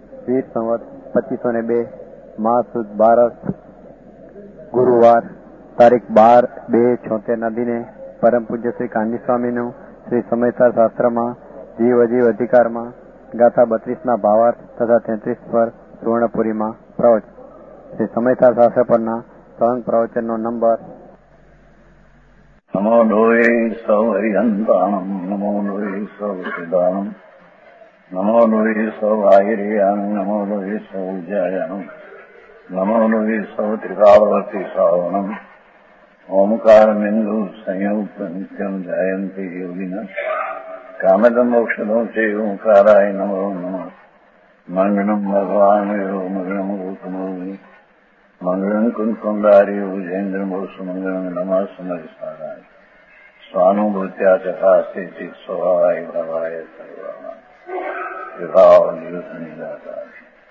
વીર સંવત 2502 માહ સુદ 12 ગુરુવાર તારીખ 12/2/76 દિને પરમ પૂજ્ય શ્રી કાનજી સ્વામીનું શ્રી સમયસાર શાસ્ત્રમાં જીવ અજીવ અધિકારમાં ગાથા 32 ભાવાર્થ તથા 33 પર સુવર્ણપુરીમાં પ્રવચન. શ્રી સમયસાર શાસ્ત્ર પરના સળંગ પ્રવચનનો નંબર. નમો લોહે સૌ હરિહંતાણમ નમો લોહે સૌ સિદ્ધાણમ નમો લોહે સૌ આયર્યાણ નમો લોહે સૌ જયાણમ નમો લોહે સૌ ત્રિકાવર્તી શ્રાવણમ ઓમકાર બિંદુ સંયુક્ત નિત્યમ જયંતી યોગિના કામદ મોક્ષદો છે ઓંકારાય નમો નમઃ મંગળમ ભગવાન મંગળમ ગૌતમોની મંગળમ કુંકુંડારી ભુજેન્દ્ર મોસુ મંગળમ નમઃ સમયસારાય સ્વાનુભૂત્યા ચકાસ્તે ચિત સ્વભાવાય ભવાય સર્વા વિભાવ નિયુતની ગાથા.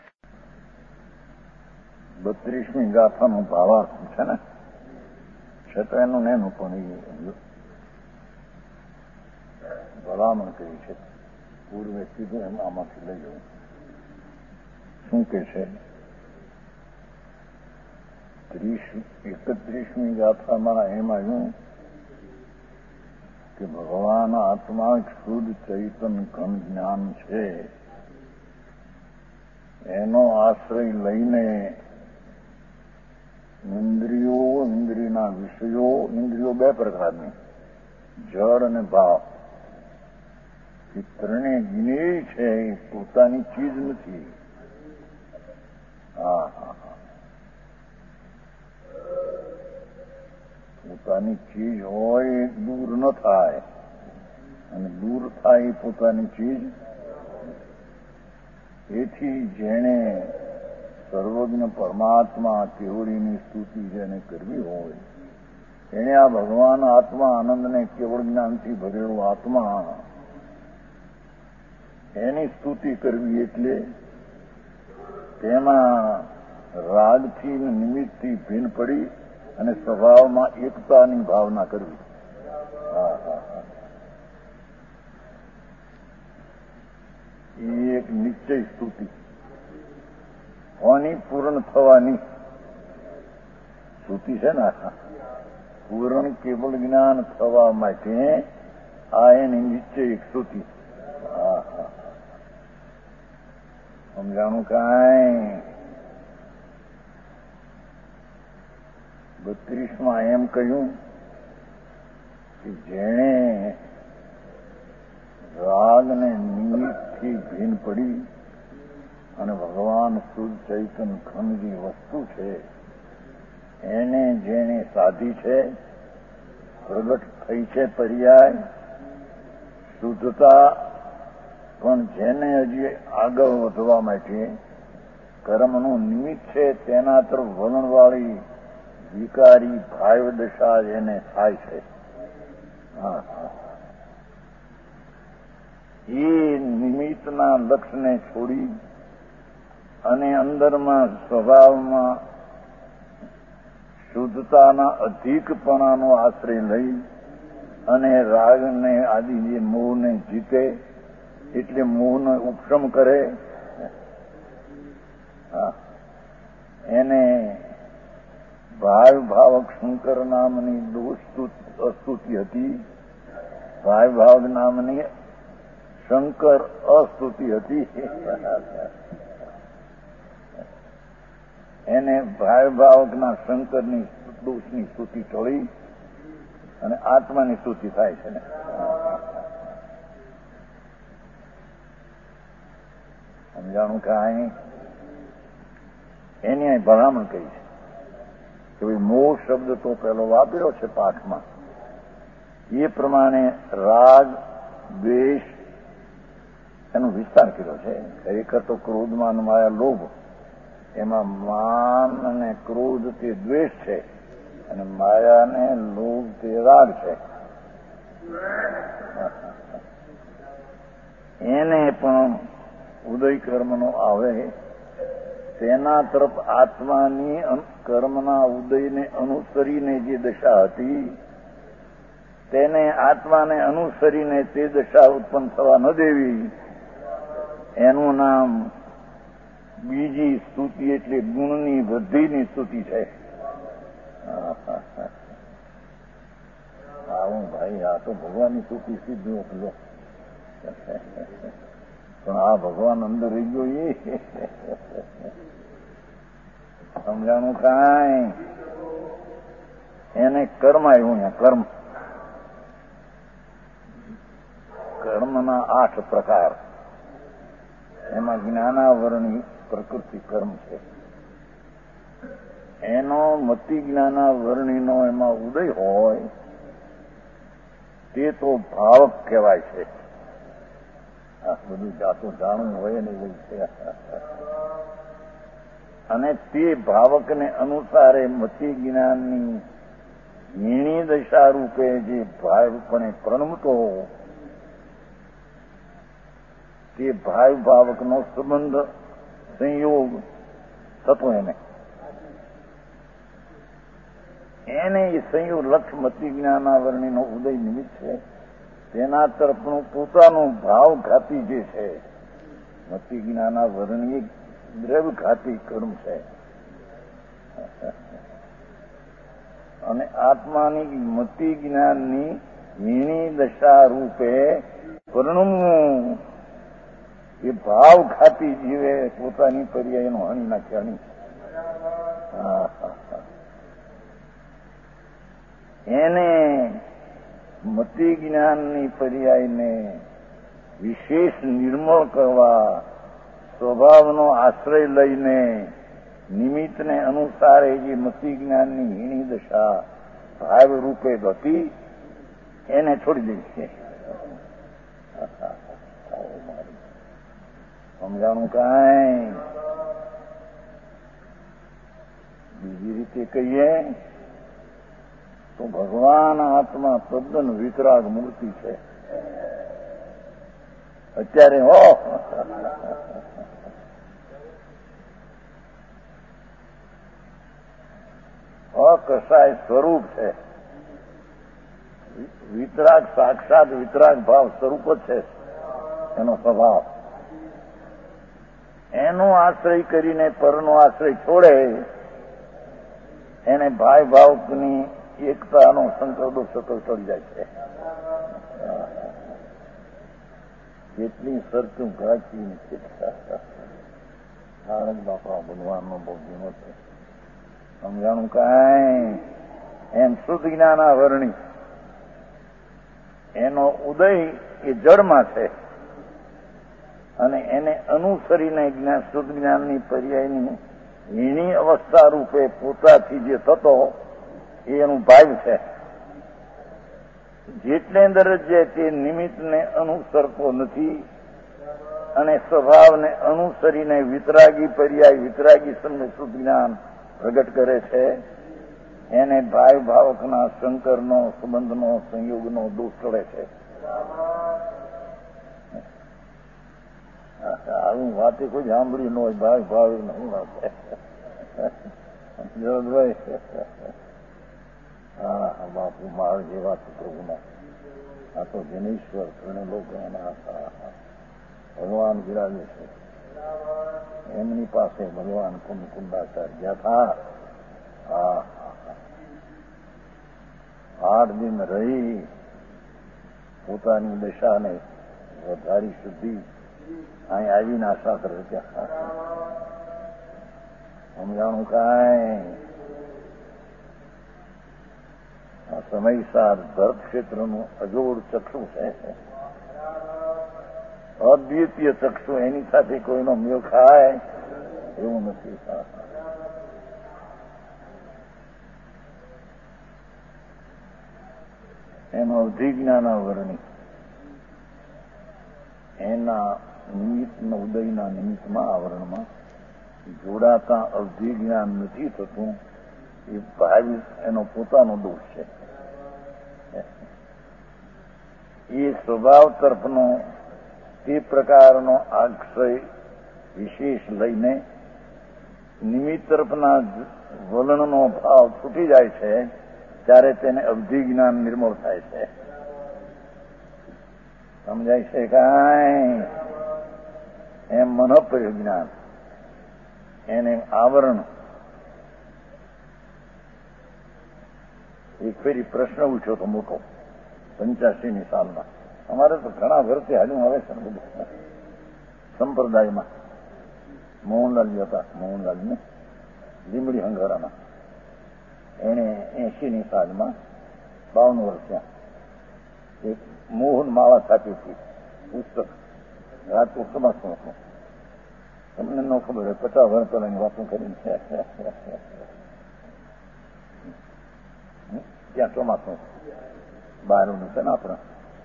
32મી ગાથાનો ભાવાર્થ છે ને, છે તો એનું નેનું પણ ભલામણ કરી છે. પૂર્વે કીધું એમ આમાંથી લઈ જવું. શું કે છે? 31મી ગાથામાં એમ આવ્યું કે ભગવાન આત્મા શુદ્ધ ચૈતન ઘન જ્ઞાન છે, એનો આશ્રય લઈને ઇન્દ્રિયો, ઇન્દ્રિયના વિષયો, ઇન્દ્રિયો બે પ્રકારની, જળ અને ભાવ, એ ત્રણેય જ્ઞેય છે, એ પોતાની ચીજ નથી. પોતાની ચીજ હોય એ દૂર ન થાય, અને દૂર થાય એ પોતાની ચીજ. એથી જેણે સર્વજ્ઞ પરમાત્મા કેવળીની સ્તુતિ જેને કરવી હોય, એને આ ભગવાન આત્મા આનંદને કેવળ જ્ઞાનથી ભરેલો આત્મા, એની સ્તુતિ કરવી. એટલે તેમાં રાગથી નિમિત્તથી ભિન્ન પડી અને સ્વભાવમાં એકતાની ભાવના કરવી. એ એક નિશ્ચય સ્તુતિ. કોની? પૂર્ણ થવાની સ્તુતિ છે ને. પૂર્ણ કેવળ જ્ઞાન થવા માટે આ એની નિશ્ચય સ્તુતિ. સમજાણું કાંઈ? 32માં એમ કહ્યું કે જેણે રાગને નિમિત્તથી ભિન્ન પડી અને ભગવાન શુદ્ધ ચૈતન ઘન જે વસ્તુ છે એને જેણે સાધી છે, પ્રગટ થઈ છે પર્યાય શુદ્ધતા, પણ જેને હજી આગળ વધવા માટે કર્મનું નિમિત્ત છે તેના તરફ વલણવાળી વિકારી ભાવ દશા જેને થાય છે, એ નિમિત્તના લક્ષ્યને છોડી અને અંદરમાં સ્વભાવમાં શુદ્ધતાના અધિકપણાનો આશ્રય લઈ અને રાગને આદિ જે મોહને જીતે, એટલે મોહનો ઉપશમ કરે, એને ભાવક શંકર નામની અસ્તુતિ હતી. ભાવક નામની શંકર અસ્તુતિ હતી. એને ભાવકના શંકરની દોષની સ્તુતિ ટળી અને આત્માની સ્તુતિ થાય છે ને. સમજાણું કાંઈ? એની અહીં ભલામણ કરી છે કે ભાઈ મોહ શબ્દ તો પેલો વાપર્યો છે પાઠમાં, એ પ્રમાણે રાગ, દ્વેષ એનો વિસ્તાર કર્યો છે. ખરેખર તો ક્રોધમાન માયા લોભ, એમાં માન અને ક્રોધ તે દ્વેષ છે અને માયા ને લોભ તે રાગ છે. એને પણ ઉદય કર્મનો આવે તેના તરફ આત્માની કર્મના ઉદયને અનુસરીને જે દશા હતી તેને આત્માને અનુસરીને તે દશા ઉત્પન્ન થવા ન દેવી, એનું નામ બીજી સ્તુતિ એટલે ગુણની વૃદ્ધિની સ્તુતિ છે. આવું ભાઈ, આ તો ભગવાનની સ્તુતિ સીધું લો. પણ આ ભગવાન અંદર રહી ગયો એ સમજાણું કાંઈ? એને કર્મ આવ્યું. કર્મ, કર્મના 8 પ્રકાર. એમાં જ્ઞાનાવરણી પ્રકૃતિ કર્મ છે. એનો મતિ જ્ઞાનાવરણીનો એમાં ઉદય હોય તે તો ભાવક કહેવાય છે. આ બધું જાતું જાણવું હોય ને એવું છે. અને તે ભાવકને અનુસારે મતિ જ્ઞાનની હીણી દશા રૂપે જે ભાવપણે પ્રણમતો તે ભાવકનો સંબંધ સંયોગ થતો એને એ સંયોગ લક્ષ મતિ જ્ઞાનાવરણીનો ઉદય નિમિત્ત છે. તેના તરફનું પોતાનું ભાવઘાતી જે છે મતિ જ્ઞાનાવરણી દ્રવ્યઘાતી કર્મ છે. અને આત્માની મતિ જ્ઞાનની હીણી દશા રૂપે પરિણમવું એ ભાવઘાતી જીવે પોતાની પર્યાયનો હણી નાખે. એને મતિ જ્ઞાનની પર્યાયને વિશેષ નિર્મળ કરવા સ્વભાવનો આશ્રય લઈને નિમિત્તને અનુસારે જે મતિ જ્ઞાનની હીણી દશા ભાવ રૂપે હતી એને છોડી દઈ છે. સમજાણું કાંઈ? બીજી રીતે કહીએ તો ભગવાન આત્મા તદ્દન વિતરાગ મૂર્તિ છે. અત્યારે અકસાય સ્વરૂપ છે. વિતરાગ સાક્ષાત વિતરાગ ભાવ સ્વરૂપ જ છે એનો સ્વભાવ. એનો આશ્રય કરીને પરનો આશ્રય છોડે એને ભાઈ ભાવની એકતાનો સંકલ્પ સતત ચડી જાય છે. કેટલી સરતું ઘાચી આનંદ બાપા ભગવાનનો બહુ જીવો છે. સમજાણું કાંઈ? એમ શુદ્ધ જ્ઞાનાવરણી એનો ઉદય એ જળમાં છે અને એને અનુસરીને શુદ્ધ જ્ઞાનની પર્યાયની હીણી અવસ્થા રૂપે પોતાથી જે થતો એ એનું ભાવ છે. જેટલે અંદર જે તે નિમિત્તને અનુસરતો નથી અને સ્વભાવને અનુસરીને વિતરાગી પર્યાય વિતરાગી સમય શુદ્ધ જ્ઞાન પ્રગટ કરે છે એને ભાવ ભાવકના શંકરનો સંબંધનો સંયોગનો દોષ ચડે છે. આવું વાતે કોઈ સાંભળી ન હોય. ભાવ ભાવ નહીં વાત. જરદભાઈ હા બાપુ માર જેવા છે પ્રભુના. આ તો જનેશ્વર ઘણા લોકો એના ભગવાન બિરાજે છે. એમની પાસે ભગવાન કુંડાચાર્ય હતા. 8 દિન રહી પોતાની દશાને વધારી શુદ્ધિ અહીં આવીને આશા કરે છે. સમજાણું કાંઈ? આ સમયસાર ધર્મ ક્ષેત્રનું અજોડ ચક્ષુ છે. અદ્વિતીય ચક્ષુ. એની સાથે કોઈનો મેળ ખાય એવું નથી. એનો અધિજ્ઞાનાવરણી એના નિમિત્તનો ઉદયના નિમિત્તમાં આવરણમાં જોડાતા અધિજ્ઞાન નથી થતું. એ ભાવિ એનો પોતાનો દોષ છે. એ સ્વભાવ તરફનો તે પ્રકારનો આશ્રય વિશેષ લઈને નિમિત્ત તરફના વલણનો ભાવ છૂટી જાય છે ત્યારે તેને અવધિ જ્ઞાન નિર્મળ થાય છે. સમજાય છે કાંઈ? એમ મનોપ્રય જ્ઞાન એને આવરણ. એક ફેરી પ્રશ્ન ઉઠ્યો તો મોટો 85ની સાલમાં. અમારે તો ઘણા વર્ષે હાલ્યું આવે છે ને બધું સંપ્રદાયમાં. મોહનલાલજી હતા, મોહનલાલને લીમડી હંગારાના. એને 80ની સાલમાં 52 વર્ષ ત્યાં એક મોહન માળા છાપી હતી પુસ્તક. રાજકોટ સમાજનું હતું. તમને ન ખબર હોય, 50 વર્ષ પહેલાની વાતો કરીને ત્યાં ચોમાસું બહારનું છે ને આપણા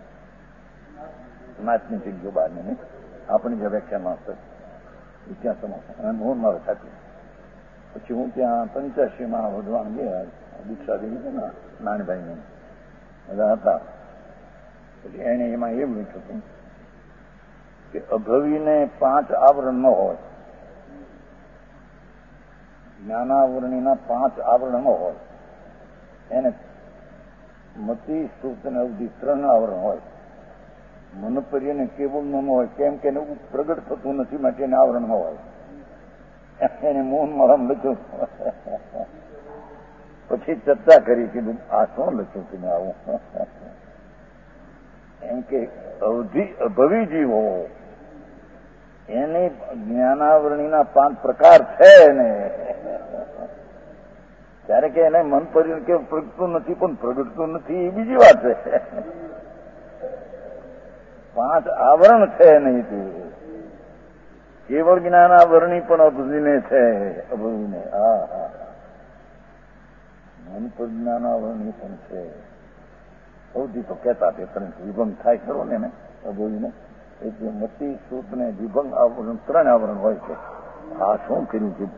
નાચની જગ્યાઓ બહારની નહીં, આપણી જે વ્યાખ્યામાં હશે એ ત્યાં ચોમાસું અને મોહન માળા છાપી. પછી હું ત્યાં 85માં વધવાન ગયા, દીક્ષા દેવી છે ને નાનભાઈને બધા હતા. પછી એને એમાં એવું લખ્યું હતું કે અભવીને 5 આવરણ ન હોય, જ્ઞાનાવરણીના 5 આવરણ ન હોય. એને મતિ સુખ અને અવધિ 3 આવરણ હોય. મનોપર્યને કેવળ ન હોય, કેમ કે એને પ્રગટ થતું નથી માટે એને આવરણ ન હોય. એને મોહન માળામાં લખ્યું. પછી ચર્ચા કરી, કીધું આ શું લખ્યું કે આવું? એમ કે અભવી જીવો એને જ્ઞાનાવરણીના 5 પ્રકાર છે ને, ત્યારે કે એને મન પર કે પ્રગટતું નથી, પણ પ્રગટતું નથી એ બીજી વાત છે. 5 આવરણ છે નહીં તે કેવળ જ્ઞાનાવરણી પણ અભવીને છે. અભવીને હા હા મન પર જ્ઞાનાવરણી પણ છે. સૌથી તો કહેતા તે પરંતુ વિભંગ થાય ખરો ને અભવીને, એટલે મતિ સૂત ને વિભંગ આવરણ 3 આવરણ હોય છે. આ શું કર્યું છે?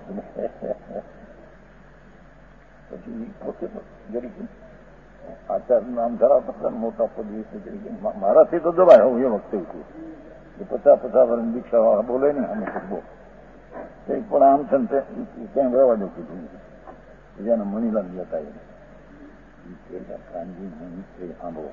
પછી પોતે જરી આચાર નામ ધરાવતા મોટા પદવી તરીકે મારાથી તો દબાય હું એ વખતે કહ્યું કે 50 વર્ષ દીક્ષા વાળા બોલે ને અમે બોલ પણ આમ છે ને ક્યાંય રહેવા દો કીધું. જેના મણીલાલ જતા કાનજી મણી સાંભળો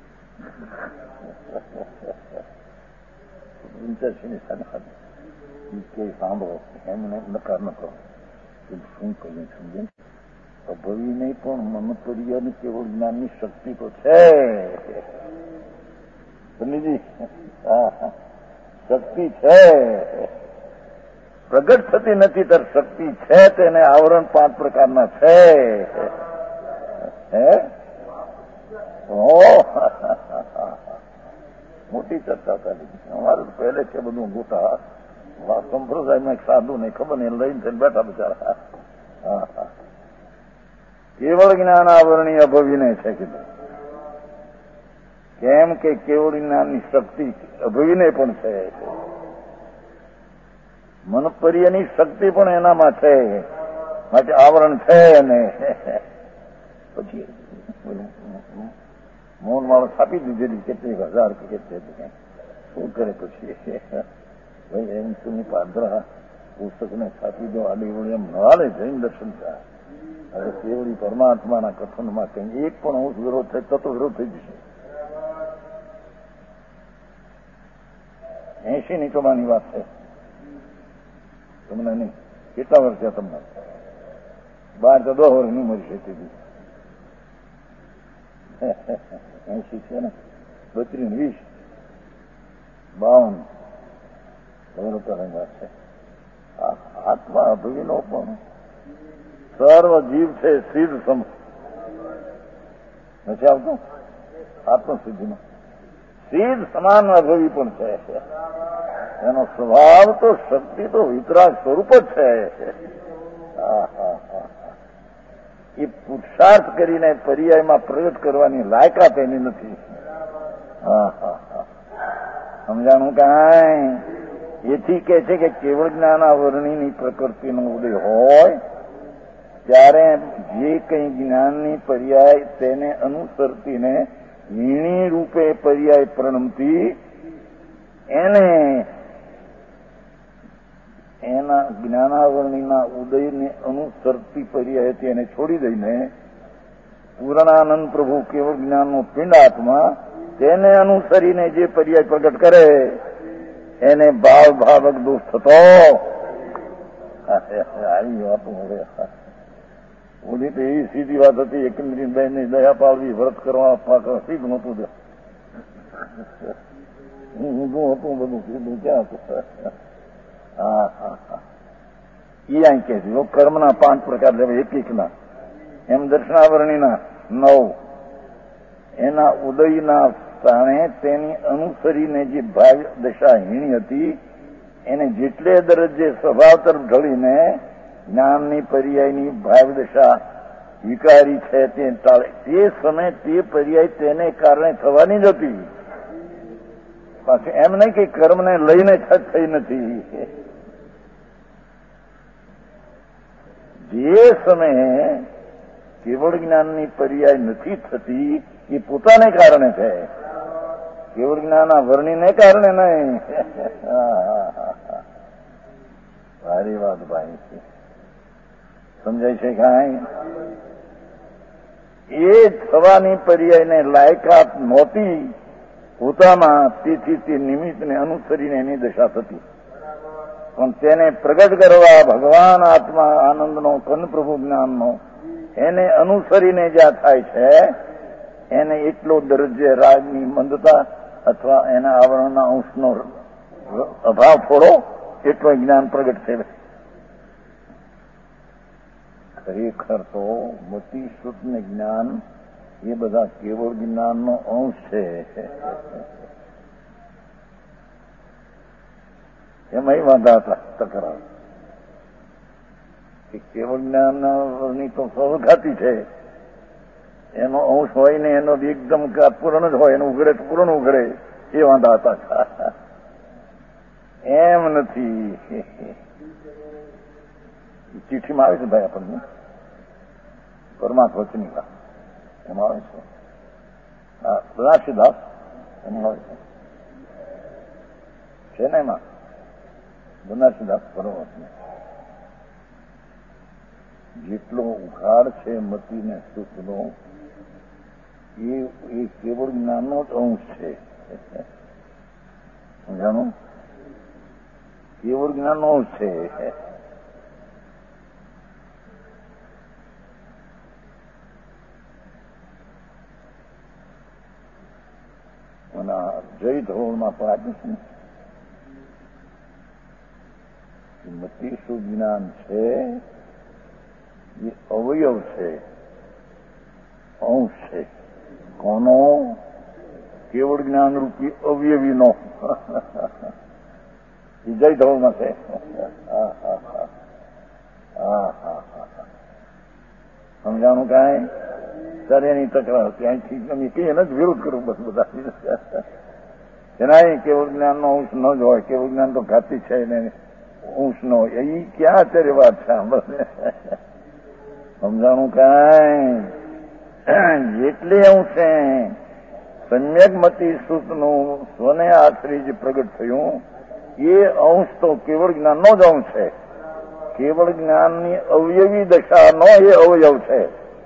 85ની સાથે સાંભળો એમને નકાર ન કરો. શું કહ્યું સમજે? અભવી નહીં પણ મનોપર્યની કેવળ જ્ઞાનની શક્તિ તો છે. સમજી? શક્તિ છે, પ્રગટ થતી નથી ત્યારે શક્તિ છે. તેને આવરણ 5 પ્રકારના છે. મોટી ચર્ચા ચાલી. અમારે તો પહેલે છે બધું ગોટા સંપ્રદાયમાં એક સાધુ નહીં ખબર ને લઈને થઈને બેઠા બિચારા. કેવળ જ્ઞાન આવરણી અભવીને છે કીધું. કેમ કે કેવળ જ્ઞાનની શક્તિ અભવીને પણ છે. મનપર્યની શક્તિ પણ એનામાં છે, માટે આવરણ છે. ને પછી મોહન માળો છાપી દીધેલી કેટલીક 1000 કે કેટલી. શું કરે પછી? ભાઈ એમ સુની પાદરા પુસ્તકને છાપી દો, આડી વળી એમ નવાલે જઈને દર્શન થાય. હવે કેવડી પરમાત્માના કથનમાં કઈ એક પણ અંશ વિરોધ થાય તો વિરોધ થઈ જશે. 80ની ચોમાની વાત છે. તમને નહીં કેટલા વર્ષ થયા તમને? 12 તો 10 વર્ષની ઉંમર છે તેથી 80 છે ને 32 20 52 વાત છે. આત્મા અભવીનો પણ સર્વ જીવ છે સિદ્ધ સમ નથી આવતું. આત્મસિદ્ધિમાં સિદ્ધ સમાન અભવી પણ છે. એનો સ્વભાવ તો શક્તિ તો વિતરાગ સ્વરૂપ જ છે. એ પુરુષાર્થ કરીને પર્યાયમાં પ્રગટ કરવાની લાયકાત એની નથી. સમજાણું કાંઈ? એથી કે છે કે કેવળ જ્ઞાનાવરણીની પ્રકૃતિનો ઉદય હોય ત્યારે જે કંઈ જ્ઞાનની પર્યાય તેને અનુસરતીને વીણી રૂપે પર્યાય પ્રણમતી એને એના જ્ઞાનાવરણીના ઉદયને અનુસરતી પર્યાયથી એને છોડી દઈને પૂર્ણાનંદ પ્રભુ કેવળ જ્ઞાનનો પિંડ આત્મા તેને અનુસરીને જે પર્યાય પ્રગટ કરે એને ભાવ ભાવક દોષ થતો આવી વાતો હવે ઓલી તો એવી સીધી વાત હતી, એકંદરીબેન ની દયા પાડવી, વ્રત કરવા સીધ નહોતું દે. ઊંધું હતું બધું, સીધું ક્યાં હતું? હા હા હા. એ અહીં કે છે કર્મના 5 પ્રકાર લેવા, એક ના એમ દર્શનાવરણીના 9. એના ઉદયના સ્થાને તેની અનુસરીને જે ભાવ દશા હીણી હતી એને જેટલે દરજ્જે સ્વભાવ તરફ ઢળીને જ્ઞાનની પર્યાયની ભાવ દશા વિકારી છે તે ટાળે. તે સમય તે પર્યાય તેને કારણે થવાની જ હતી. પાછું એમ નહીં કે કર્મને લઈને થઈ નથી. જે સમયે કેવળ જ્ઞાનની પર્યાય નથી થતી એ પોતાને કારણે છે, કેવળ જ્ઞાન વર્ણીને કારણે નહીં. ભારી વાત ભાઈ છે, સમજાય છે કાંઈ? એ થવાની પર્યાયને લાયકાત નહોતી પોતામાં, તેથી તે નિમિત્તને અનુસરીને એની દશા થતી. પણ તેને પ્રગટ કરવા ભગવાન આત્મા આનંદનો કન પ્રભુ જ્ઞાનનો એને અનુસરીને જ્યાં થાય છે એને એટલો દરજ્જે રાગની મંદતા અથવા એના આવરણના અંશનો અભાવ થોડો એટલો જ્ઞાન પ્રગટ છે. ખરેખર તો મતિ શુદ્ધ ને જ્ઞાન એ બધા કેવળ જ્ઞાનનો અંશ છે. એમાં વાંધા હતા તકરાર કે કેવળ જ્ઞાનની તો સૌઘાતી છે, એનો અંશ હોય ને એનો એકદમ પૂર્ણ જ હોય, એનું ઉઘડે તો પૂર્ણ ઉઘડે, એ વાંધા હતા. એમ નથી. ચિઠ્ઠીમાં આવે છે ભાઈ આપણને પરમાત્મા વચની વાત એમાં આવે છે. રાશિદાસ એમાં આવે છે ને, એમાં બનારસીદાસ પરમાત્મા જેટલો ઉઘાડ છે મતીને સુખનો એ કેવળ જ્ઞાનનો જ અંશ છે. સમજાણું? કેવળ જ્ઞાનનો અંશ છે. અને જય ધોરણમાં પણ આપ્યું છે ને, મતિ શુદ્ધ જ્ઞાન છે એ અવયવ છે, અંશ છે. કોનો? કેવળ જ્ઞાન રૂપી અવયવીનો. જય ધોરણમાં છે. સમજાણું કાંઈ? ત્યારે એની તકરાર ત્યાંથી અમે કહીએ ને વિરોધ કરવું બસ બધા. એના કેવળ જ્ઞાનનો અંશ ન જ હોય, કેવળ જ્ઞાન તો ઘાતી છે ને અંશ ન હોય, એ ક્યાં અત્યારે વાત છે? સમજાણું કાંઈ? જેટલે અંશ છે સમ્યક મતિ સુખનું સ્વને આશ્રય જે પ્રગટ થયું એ અંશ તો કેવળ જ્ઞાનનો જ અંશ છે. કેવળ જ્ઞાનની અવયવી દશાનો એ અવયવ છે.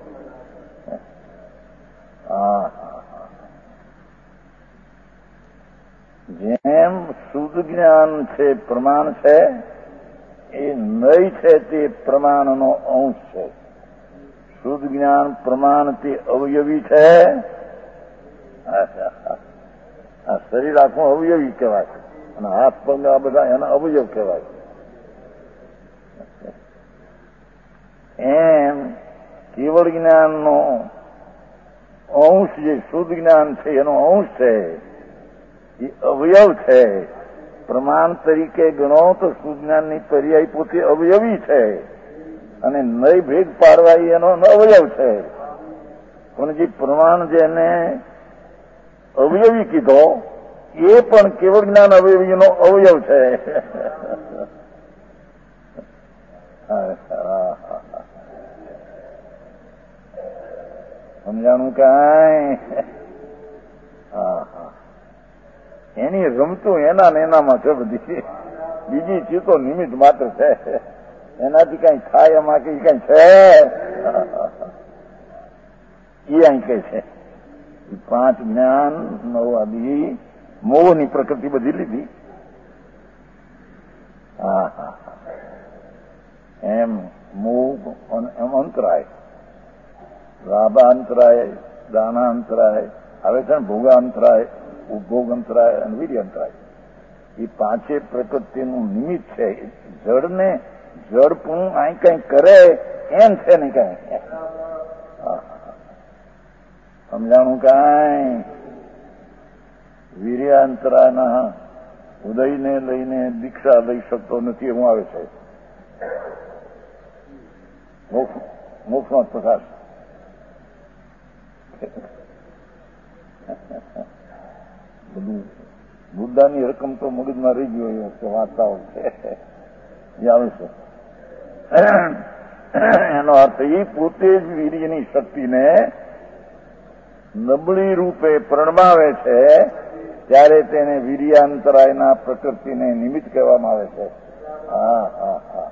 જેમ શુદ્ધ જ્ઞાન છે પ્રમાણ છે, એ નય છે તે પ્રમાણનો અંશ છે. શુદ્ધ જ્ઞાન પ્રમાણ તે અવયવી છે. આ શરીર આખું અવયવી કહેવાય અને હાથ પગ આ બધા એના અવયવ કહેવાય. એમ કેવળ જ્ઞાનનો અંશ જે શુદ્ધ જ્ઞાન છે એનો અંશ છે, એ અવયવ છે. પ્રમાણ તરીકે ગણો તો શુદ્ધ જ્ઞાનની પર્યાય પોતે અવયવી છે અને નય ભેગ પાડવા એનો અવયવ છે. પણ જે પ્રમાણ જેને અવયવી કીધો એ પણ કેવળ જ્ઞાન અવયવીનો અવયવ છે. સમજાણું કાંઈ? એની રમતું એના ને એનામાં છે બધી, બીજી ચીતો નિમિત્ત માત્ર છે. એનાથી કઈ થાય એમાં કઈ છે એ અહીં કહે છે. 5 જ્ઞાન 9 આદિ મોહની પ્રકૃતિ બધી લીધી. એમ મોહ એમ અંતરાય, લાભાંતરાય, દાનાંતરાય, આવે છે ને ભોગાંતરાય, ઉપભોગ અંતરાય અને વીર્ય અંતરાય. એ પાંચે પ્રકૃતિનું નિમિત્ત છે. જળને જળપણું અહીં કઈ કરે એમ છે ને કઈ સમજાણું કાંઈ. વીર્યાંતરાના ઉદયને લઈને દીક્ષા લઈ શકતો નથી એવું આવે છે. મોક્ષનો પ્રકાશ બધું મુદ્દાની રકમ તો મગજમાં રહી ગયો એ વખતે વાંચતા હોય છે જે આવે છે. એનો અર્થ એ પોતે જ વીર્યની શક્તિને નબળી રૂપે પ્રણમાવે છે ત્યારે તેને વીર્યાંતરાયના પ્રકૃતિને નિમિત્ત કહેવામાં આવે છે. હા હા હા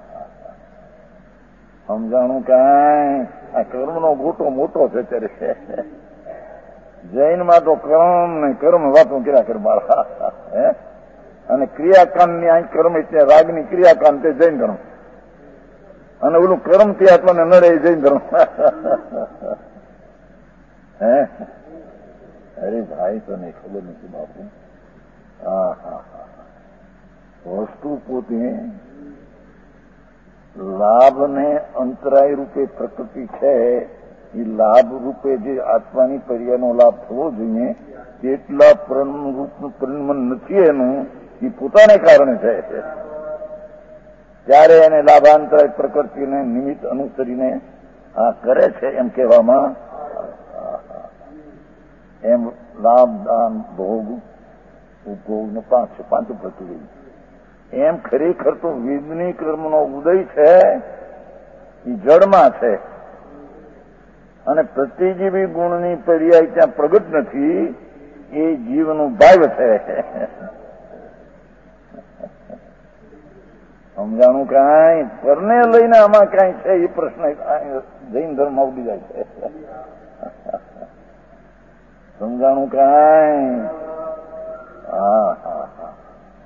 સમજાણું કાંઈ. આ કર્મનો ગોટો મોટો છે ત્યારે જૈનમાં તો કર્મ ને કર્મ વાતો કર્યા કર મારા હે. અને ક્રિયાકાંડની અહીં કર્મ એટલે રાગની ક્રિયાકાંડ તે જૈન ધર્મ, અને ઓલું કર્મ થી આત્માને નડે એ જૈન ધર્મ. હે અરે ભાઈ તને ખબર નથી બાપુ. હા હા હા વસ્તુ પોતે લાભને અંતરાય રૂપે પ્રકૃતિ છે. એ લાભ રૂપે જે આત્માની પર્યાયનો લાભ થવો જોઈએ તેટલા પરિણમન નથી એનું. એ પોતાને કારણે છે ત્યારે એને લાભાંતરાય પ્રકૃતિને નિમિત્ત અનુસરીને આ કરે છે એમ કહેવામાં. એમ લાભ, દાન, ભોગ, ઉપભોગ ને પાંચ પ્રકૃતિ. એમ ખરેખર તો વેદની કર્મનો ઉદય છે એ જળમાં છે, અને પ્રતિજીવી ગુણની પર્યાય ત્યાં પ્રગટ નથી. એ જીવનું ભાવ છે. સમજાણું કાંઈ. પરને લઈને આમાં કાંઈ છે એ પ્રશ્ન જૈન ધર્મ ઉડી જાય છે. સમજાણું કાંઈ. હા હા હા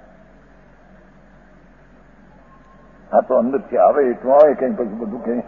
હા તો અંદરથી આવે એટલું આવે કઈ પછી બધું કઈ.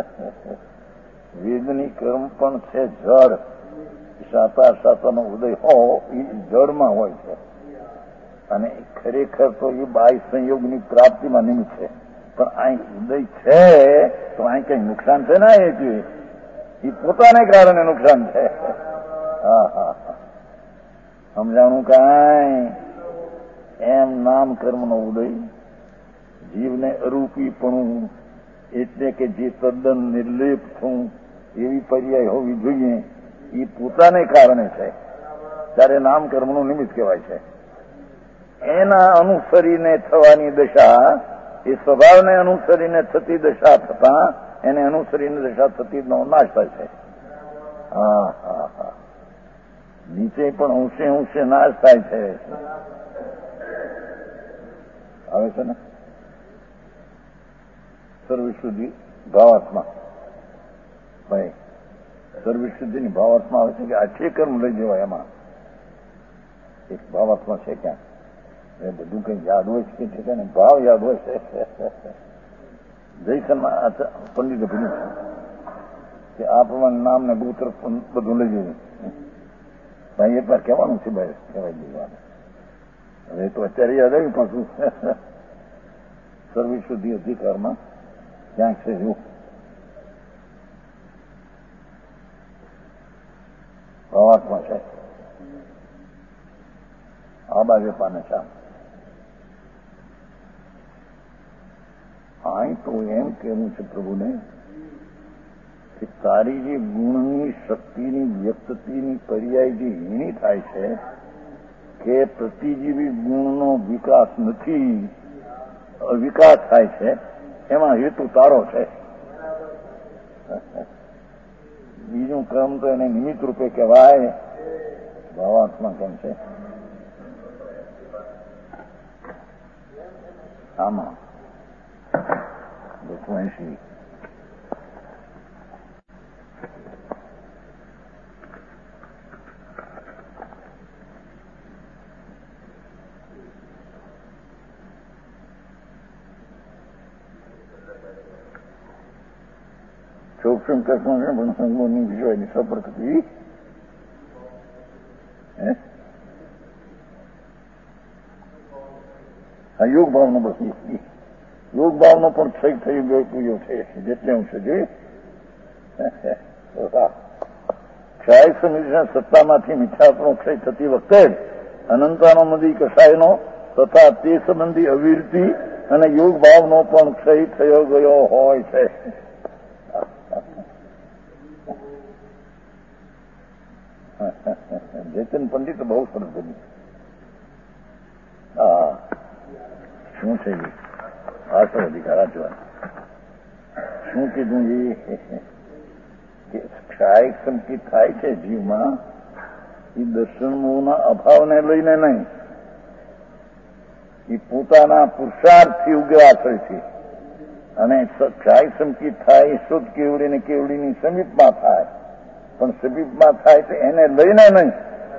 વેદની કર્મ પણ છે જળ. સાતાનો ઉદય હો એ જળમાં હોય છે, અને ખરેખર તો એ બાહ્ય સંયોગની પ્રાપ્તિમાં નિમિત્ત છે. પણ અહીં ઉદય છે તો અહીં કઈ નુકસાન છે ને એ પોતાને કારણે નુકસાન છે. હા હા હા સમજાણું કાંઈ. એમ નામ કર્મનો ઉદય જીવને અરૂપીપણું એટલે કે જે તદ્દન નિર્લેપ થવું એવી પર્યાય હોવી જોઈએ એ પોતાને કારણે છે ત્યારે નામ કર્મનું નિમિત્ત કહેવાય છે. એના અનુસરીને થવાની દશા એ સ્વભાવને અનુસરીને થતી દશા થતા એને અનુસરીને દશા થતી નો નાશ થાય છે. હા હા હા નીચે પણ અંશે નાશ થાય છે. આવે છે ને સર્વશુદ્ધિ ભાવાત્મા. ભાઈ સર્વશુદ્ધિની ભાવાત્મા આવે છે કે આ છે કર્મ લઈ જવાય. એમાં એક ભાવાત્મા છે ક્યાં એ બધું કઈ યાદ હોય છે કે ને ભાવ યાદ હોય છે. જયસનમાં પંડિત ભીનું કે આ પ્રમાણે નામ ને ગોત્ર બધું લઈ જવું. ભાઈ એક વાર કહેવાનું છે ભાઈ કહેવાય દેવાનું. હવે તો અત્યારે યાદ આવ્યું પાછું. સર્વશુદ્ધિ અધિકારમાં ક્યાંક છે જો ભાવાત્મા છે. આ બાજુ પાને છે. અહીં તો એમ કહેવું છે પ્રભુને કે તારી જે ગુણની શક્તિની વ્યક્તિની પર્યાય જે હીણી થાય છે કે પ્રતિજીવી ગુણનો વિકાસ નથી, વિકાસ થાય છે, એમાં હેતુ તારો છે. બીજું ક્રમ તો એને નિમિત્ત રૂપે કહેવાય. ભાવાત્મા કેમ છે આમાં 280 280 શંકરમાં પણ સંગોની વિજયની સફર થતી આ યોગ ભાવનો બસ યોગ ભાવનો પણ ક્ષય થઈ ગયો છે જેટલે હું છે જોઈએ ક્ષય સમિતિના સત્તામાંથી મીઠાપનો ક્ષય થતી વખતે અનંતાનંદી કસાયનો તથા તે સંબંધી અવિરતિ અને યોગ ભાવનો પણ ક્ષય થયો ગયો હોય છે. જયચંદ પંડિત બહુ સરસ બન્યું. હા શું છે આસો અધિકાર જોવા શું કીધું એ ક્ષાય સંકિત થાય છે જીવમાં એ દર્શનોના અભાવને લઈને નહીં, એ પોતાના પુરુષાર્થથી ઉગ્ર આશ્રયથી. અને ક્ષાય સંકિત થાય એ શુદ્ધ કેવડી ને કેવડીની સમીપમાં થાય, પણ સમીપમાં થાય તો એને લઈને નહીં.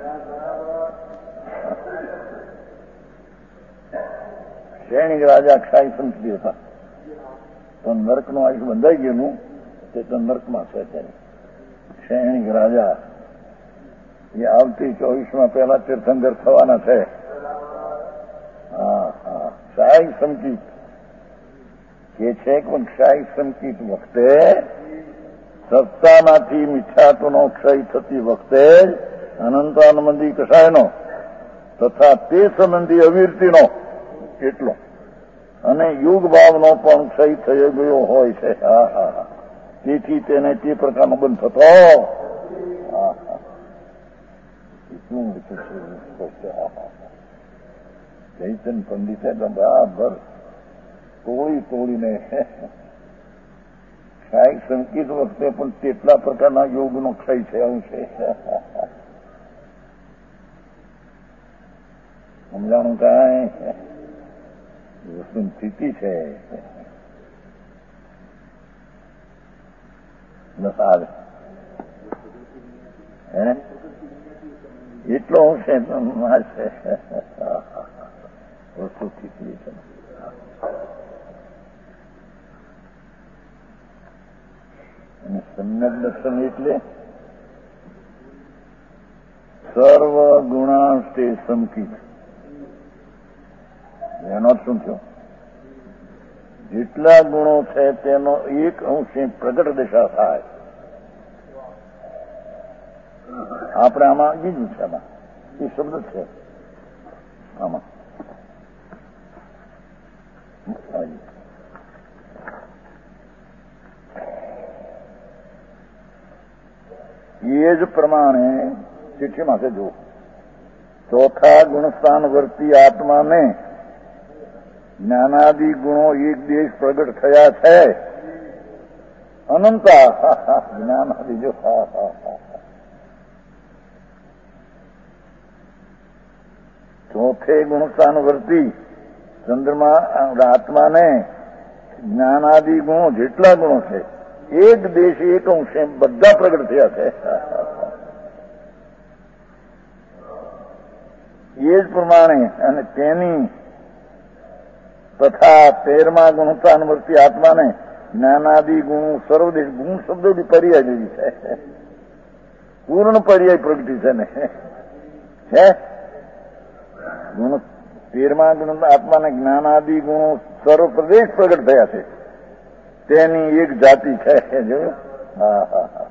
શ્રેણી રાજા ક્ષાય સંકિત હતા, તો નર્કનું આયુષ્ય બંધાઈ ગયેલું તે તો નર્કમાં છે અત્યારે. શ્રેણી રાજા એ આવતી 24માં પહેલા તીર્થંકર થવાના છે. ક્ષાય સંકિત કે છે પણ ક્ષાય સંકિત વખતે સત્તામાંથી મીઠાતનો ક્ષય થતી વખતે અનંતાનંદી કસાયનો તથા તે સંબંધી અવિરતિનો એટલો અને યુગ ભાવનો પણ ક્ષય થઈ ગયો હોય છે. તેથી તેને તે પ્રકારનો બંધ થતો. જયચંદ પંડિતે બરાબર તોડીને ક્ષાય સંકિત વખતે પણ તેટલા પ્રકારના યોગનો ક્ષય થયો છે. સમજાણું કાંઈ વસ્તુની સ્થિતિ છે. બસ આવે એટલો છે વસ્તુ સ્થિતિ છે. અને સમ્યક દર્શન એટલે સર્વ ગુણાંષ્ટે સંકિત. એનો શું થયો? જેટલા ગુણો છે તેનો એક અંશે પ્રગટ દશા થાય. આપણે આમાં બીજું છે, આમાં એ શબ્દ છે આમાં એ જ પ્રમાણે ચિઠ્ઠીમાં છે જો ચોથા ગુણસ્થાન વર્તી આત્માને જ્ઞાનાદિ ગુણો એક દેશ પ્રગટ થયા છે. અનંતા જ્ઞાનાદિ જો ચોથે ગુણસ્થાન વર્તી ચંદ્રમા આત્માને જ્ઞાનાદિ ગુણો જેટલા ગુણો છે એક દેશ એક અંશે બધા પ્રગટ થયા છે. એ જ પ્રમાણે અને તેની તથા 13મા ગુણસ્થાનવર્તી આત્માને જ્ઞાનાદિ ગુણ સર્વદેશ ગુણ શબ્દોની પર્યાય જેવી છે. પૂર્ણ પર્યાય પ્રગટી છે ને હે ગુણ 13મા ગુણ આત્માને જ્ઞાનાદિ ગુણો સર્વ પ્રદેશ પ્રગટ થયા છે. તેની એક જાતિ છે. જોયું? હા.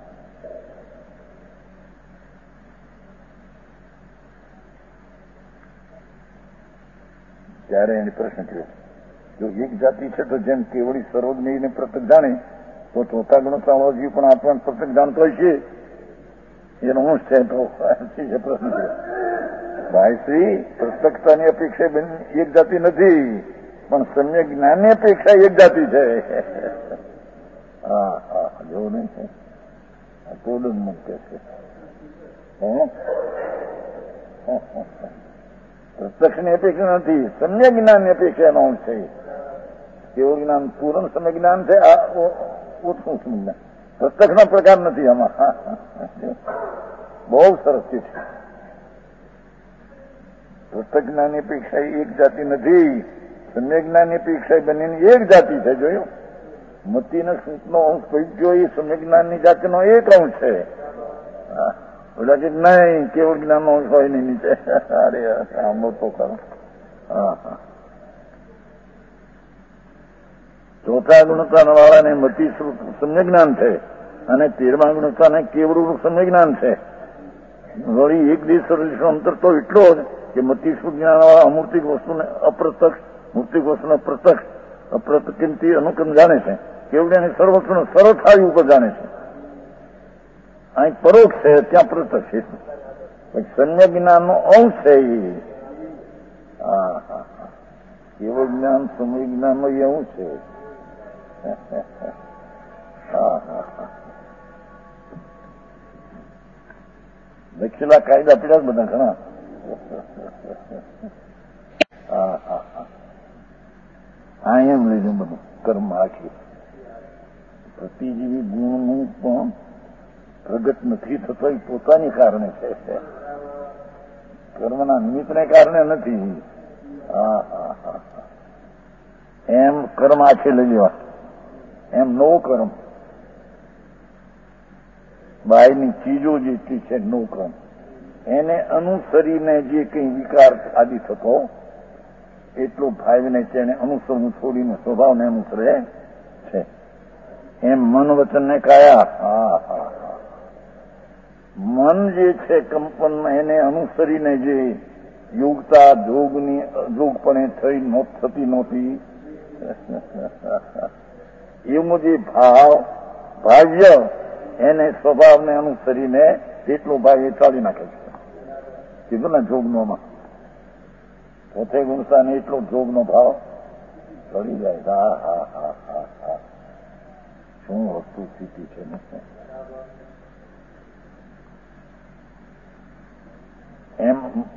ત્યારે એને પ્રશ્ન થયો, જો એક જાતિ છે તો જેમ કેવડી સર્વજ્ઞને પ્રત્યક્ષ જાણે તો ચોથા ગુણસ્થાનજી પણ આત્માને પ્રત્યક્ષ જાણતો હોય છે. એનો અંશ છે તો પ્રશ્ન થયો. ભાઈ શ્રી, પ્રત્યક્ષતાની અપેક્ષા એક જાતિ નથી, પણ સમ્યક જ્ઞાનની અપેક્ષા એક જાતિ છે. હા જોવું નહીં તોડું મુક્ત છે. પ્રત્યક્ષની અપેક્ષા નથી, સમ્યક જ્ઞાનની અપેક્ષા એનો અંશ છે. કેવું જ્ઞાન પૂર્ણ સમ્યક જ્ઞાન છે, આ ઓછું જ્ઞાન. પ્રત્યક્ષનો પ્રકાર નથી આમાં. બહુ સરસ છે. પ્રત્યક્ષ જ્ઞાનની અપેક્ષા એક જાતિ નથી, સમ્યક જ્ઞાનની અપેક્ષા બંનેની એક જાતિ છે. જોયું? મતિને સુખનો અંશ પૈક્યો એ સમ્યક જ્ઞાનની જાતિનો એક અંશ છે. ઓલા કે નહીં, કેવળ જ્ઞાનનો અંશ હોય નહીં નીચે. અરે સાંભળો તો ખરો. ચોથા ગુણતાના વાળાને મતિ સમ્યક જ્ઞાન છે અને 13મા ગુણતાને કેવળું સમ્યક જ્ઞાન છે. વળી એક દેશ અંતર તો એટલો જ કે મતિ જ્ઞાન વાળા અમૂર્તિક વસ્તુને અપ્રત્યક્ષ, મૂર્તિક વસ્તુને પ્રત્યક્ષ, અપ્રત્યક્ષથી અનુક્રમ જાણે છે. કેવળ સર્વ વસ્તુને સરળતાથી ઉપર જાણે છે. અહીં પરોક્ષ છે, ત્યાં પ્રત્યક્ષ છે. સમ્યક જ્ઞાનનો અંશ છે એ. કેવળ જ્ઞાન સમ્યક જ્ઞાનનો એવું છે. લખેલા કાયદા પીડા જ બધા ઘણા. આ એમ લીધું બધું કર્મ આખી પ્રતિજીવી ગુણનું પણ પ્રગટ નથી થતો એ પોતાની કારણે છે. કર્મના નિમિત્તને કારણે નથી. એમ કર્મ આખે લઈ લેવા, એમ નો કર્મ. બહારની ચીજો જેટલી છે નો કર્મ, એને અનુસરીને જે કંઈ વિકાર આદિ થતો એટલો ભાવને છે એને અનુસરવું છોડીને સ્વભાવને અનુસરે છે. એમ મન વચન ને કાયા. મન જે છે કંપન એને અનુસરીને જે યોગતા જોગપણે થતી નહોતી એવું જે ભાવ્ય એને સ્વભાવને અનુસરીને તેટલો ભાવ એ ચાલી નાખે છે. કીધું ને જોગનોમાં પોતે ગુણસાને એટલો જોગનો ભાવ ચડી જાય. શું વસ્તુ સ્થિતિ છે ને. એમ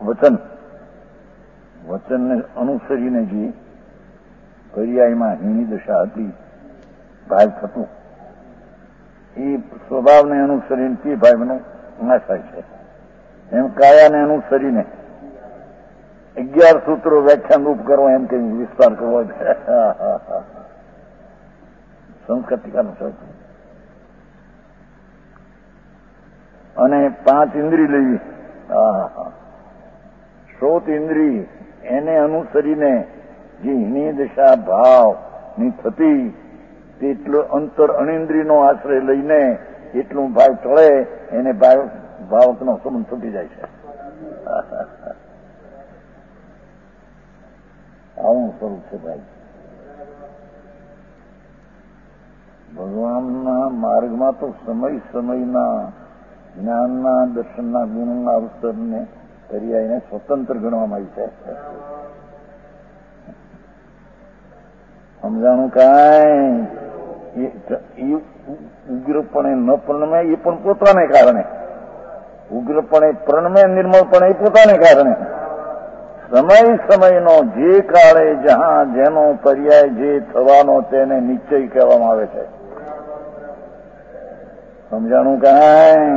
વચનને અનુસરીને જે પર્યાયમાં હીની દશા હતી ભાવ થતું એ સ્વભાવને અનુસરીને તે ભાવનો નાશ થાય છે. એમ કાયાને અનુસરીને 11 સૂત્રો વ્યાખ્યાન રૂપ કરો એમ કઈ વિસ્તાર કરવો સંસ્કૃતિકાનું છે. અને 5 ઇન્દ્રિય લેવી. શ્રોત ઇન્દ્રિય એને અનુસરીને જે હીની દશા ભાવની થતી તેટલો અંતર અણિન્દ્રિયનો આશ્રય લઈને એટલું ભાવ ટળે એને ભાવકનો સંબંધ છૂટી જાય છે. આવું સ્વરૂપ છે ભાઈ. ભગવાનના માર્ગમાં તો સમયના જ્ઞાનના દર્શનના ગુણના અવસરને પર્યાયને સ્વતંત્ર ગણવામાં આવી છે. સમજાણું કાંઈ ઉગ્રપણે ન પ્રણમે એ પણ પોતાને કારણે, ઉગ્રપણે પ્રણમે નિર્મળપણે એ પોતાને કારણે. સમયનો જે કાળે જહાં જેનો પર્યાય જે થવાનો તેને નિશ્ચય કહેવામાં આવે છે. સમજાણું કાંઈ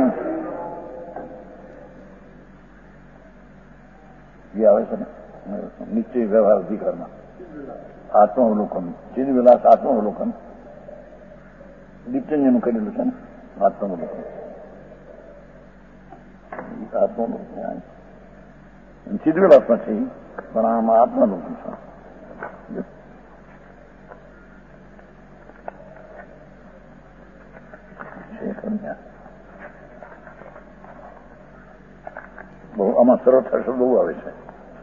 એ આવે છે ને નિશ્ચય વ્યવહાર અધિકારમાં આત્માવલોકન, ચિદવિલાસ આત્માવલોકન દીપચંદનું કરેલું છે ને આત્માવલોકન. આત્માવલોકન ચિદવિલાસમાં છે પણ આમાં આત્માવલોકન છે. બહુ આમાં સરળતા શબ્દ બહુ આવે છે.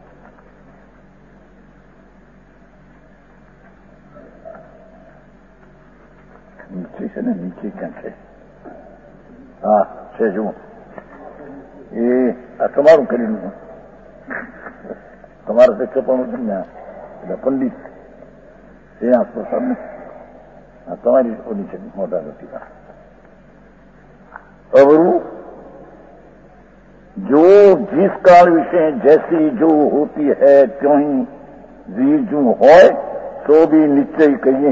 નીચે છે ને નીચે ક્યાં છે? હા છે જુઓ. એ આ તમારું કરેલું તમારે તે ચપણું છે ને એટલે પંડિત એ આસપાસ ને આ તમારી ઓલી છે મોટા નથી. अवरु जो जिस काल विषय जैसी जो होती है त्यों ही वीरजू होय तो भी निश्चय कहिए.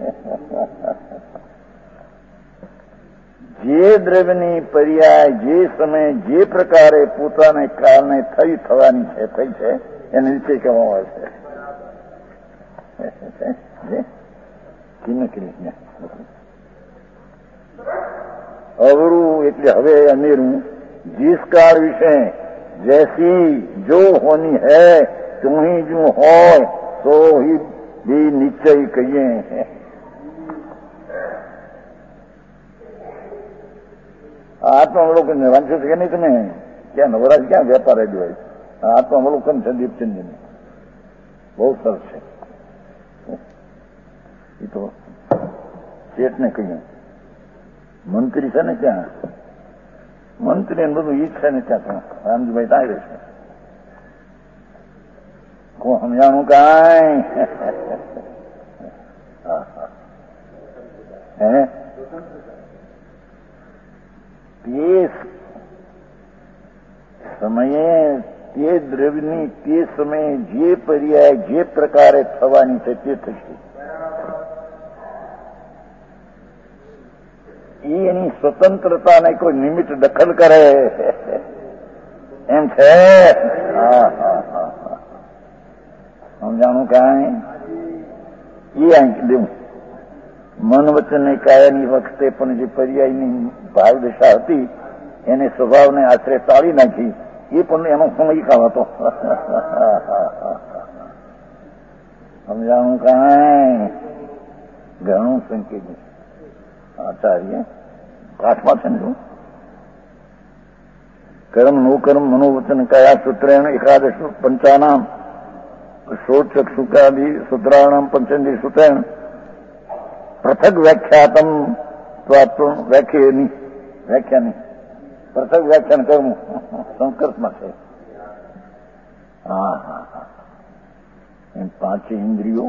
જે દ્રવ્યની પર્યાય જે સમય જે પ્રકારે પોતાને કારણે થવાની છે થઈ છે એને નિશ્ચય કહેવામાં આવે છે. કિન્ન કરી એટલે હવે અનેરું जिस काल विषय जैसी जो होनी है तो ही जो हो तो ही भी निश्चय कहिए आत्मावलोकन वांचो છે કે નહીં તમે? ક્યાં નવરાજ ક્યાં વેપાર આવ્યો હોય? આત્માવલોકન છે દીપચંદજી, બહુ સરસ છે. એ તો શેઠને કહ્યું મંત્રી છે ને ક્યાં મંત્રી બધું ઈ છે ને ત્યાં રામજીભાઈ ત્યાં રહેશે કોઈ સમજાણું કાંઈ હે તે સમયે તે દ્રવ્યની તે સમયે જે પર્યાય જે પ્રકારે થવાની છે તે થશે. એની સ્વતંત્રતાને કોઈ નિમિત્ત દખલ કરે એમ છે. સમજાણું કાંઈ? એ આંકી દેવું મન વચન કાયાની વખતે પણ જે પર્યાયની ભાવ દશા હતી એને સ્વભાવને આશરે ટાળી નાખી. એ પણ એનો સમયકાળ હતો. સમજાણું કાંઈ? ઘણું સંકેત આચાર્ય પાઠમાં છે ને કર્મ નો કર્મ મનોવચન કયા સૂત્રેણ એકાદશ પંચાનામ ષોડચક્ષુકાદિ સૂત્રાણામ પંચેન્દ્રિય સૂત્રેણ પૃથક વ્યાખ્યાતમ વ્યાખ્યાની પૃથક વ્યાખ્યાન કરવું સંસ્કૃતમાં છે. હા હા હા એમ પાંચે ઇન્દ્રિયો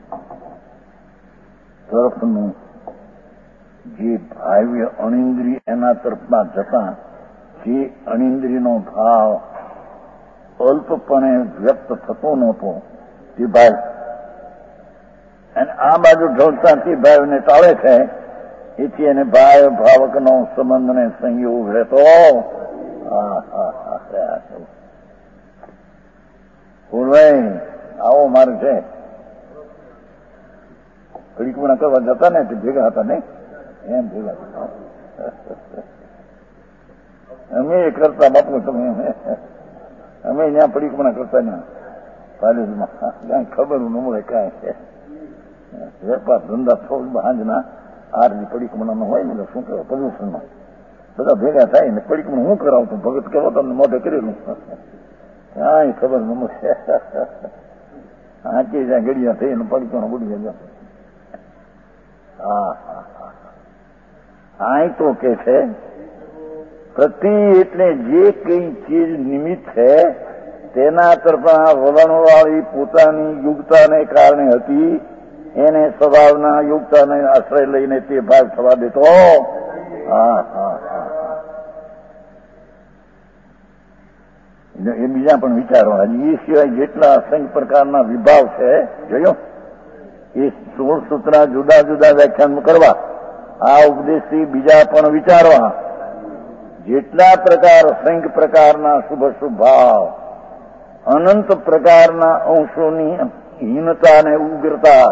તરફનું જે ભાવ્ય અણિન્દ્રિય એના તરફમાં જતા જે અણિન્દ્રિયનો ભાવ અલ્પપણે વ્યક્ત થતો નહોતો તે ભાવ અને આ બાજુ ઢોળતા તે ભાવને ટાળે છે. એથી એને ભાવ ભાવકનો સંબંધ ને સંયોગ રહેતો. ભાઈ આવો મારે છે પરીક્ષા કરવા જતા ને તે ભેગા હતા ને એમ ભેગા અમે કરતા બાપુ તમે અમે ત્યાં પરીક્ષા કરતા ને કોલેજમાં ક્યાંય ખબર ન મળે કાંઈ વેપાર ધંધા થોડ સાંજના આરની પરીક્ષામાં હોય ને શું કહેવાય પ્રદૂષણમાં બધા ભેગા થાય ને પરીક્ષા હું કરાવતું ભગત કરો તમને મોઢે કરેલું કાંઈ ખબર ન મળે. આંચી જ્યાં ગડિયા થઈ ને પરીક્ષામાં બુડી ગયા. હા હા આ તો કે છે પ્રતિ એટલે જે કઈ ચીજ નિમિત્ત છે તેના તરફના વલણવાળી પોતાની યુગતાને કારણે હતી એને સ્વભાવના યુગતાને આશ્રય લઈને તે ભાગ થવા દેતો. હા હા હા એ બીજા પણ વિચારો એ સિવાય જેટલા અસંખ્ય પ્રકારના વિભાવ છે જોયો એ 16 સૂત્ર જુદા જુદા વ્યાખ્યાન કરવા આ ઉપદેશથી બીજા પણ વિચારવા જેટલા પ્રકાર અસંખ્ય પ્રકારના શુભ શુભ ભાવ અનંત પ્રકારના અંશોની હીનતા અને ઉગ્રતા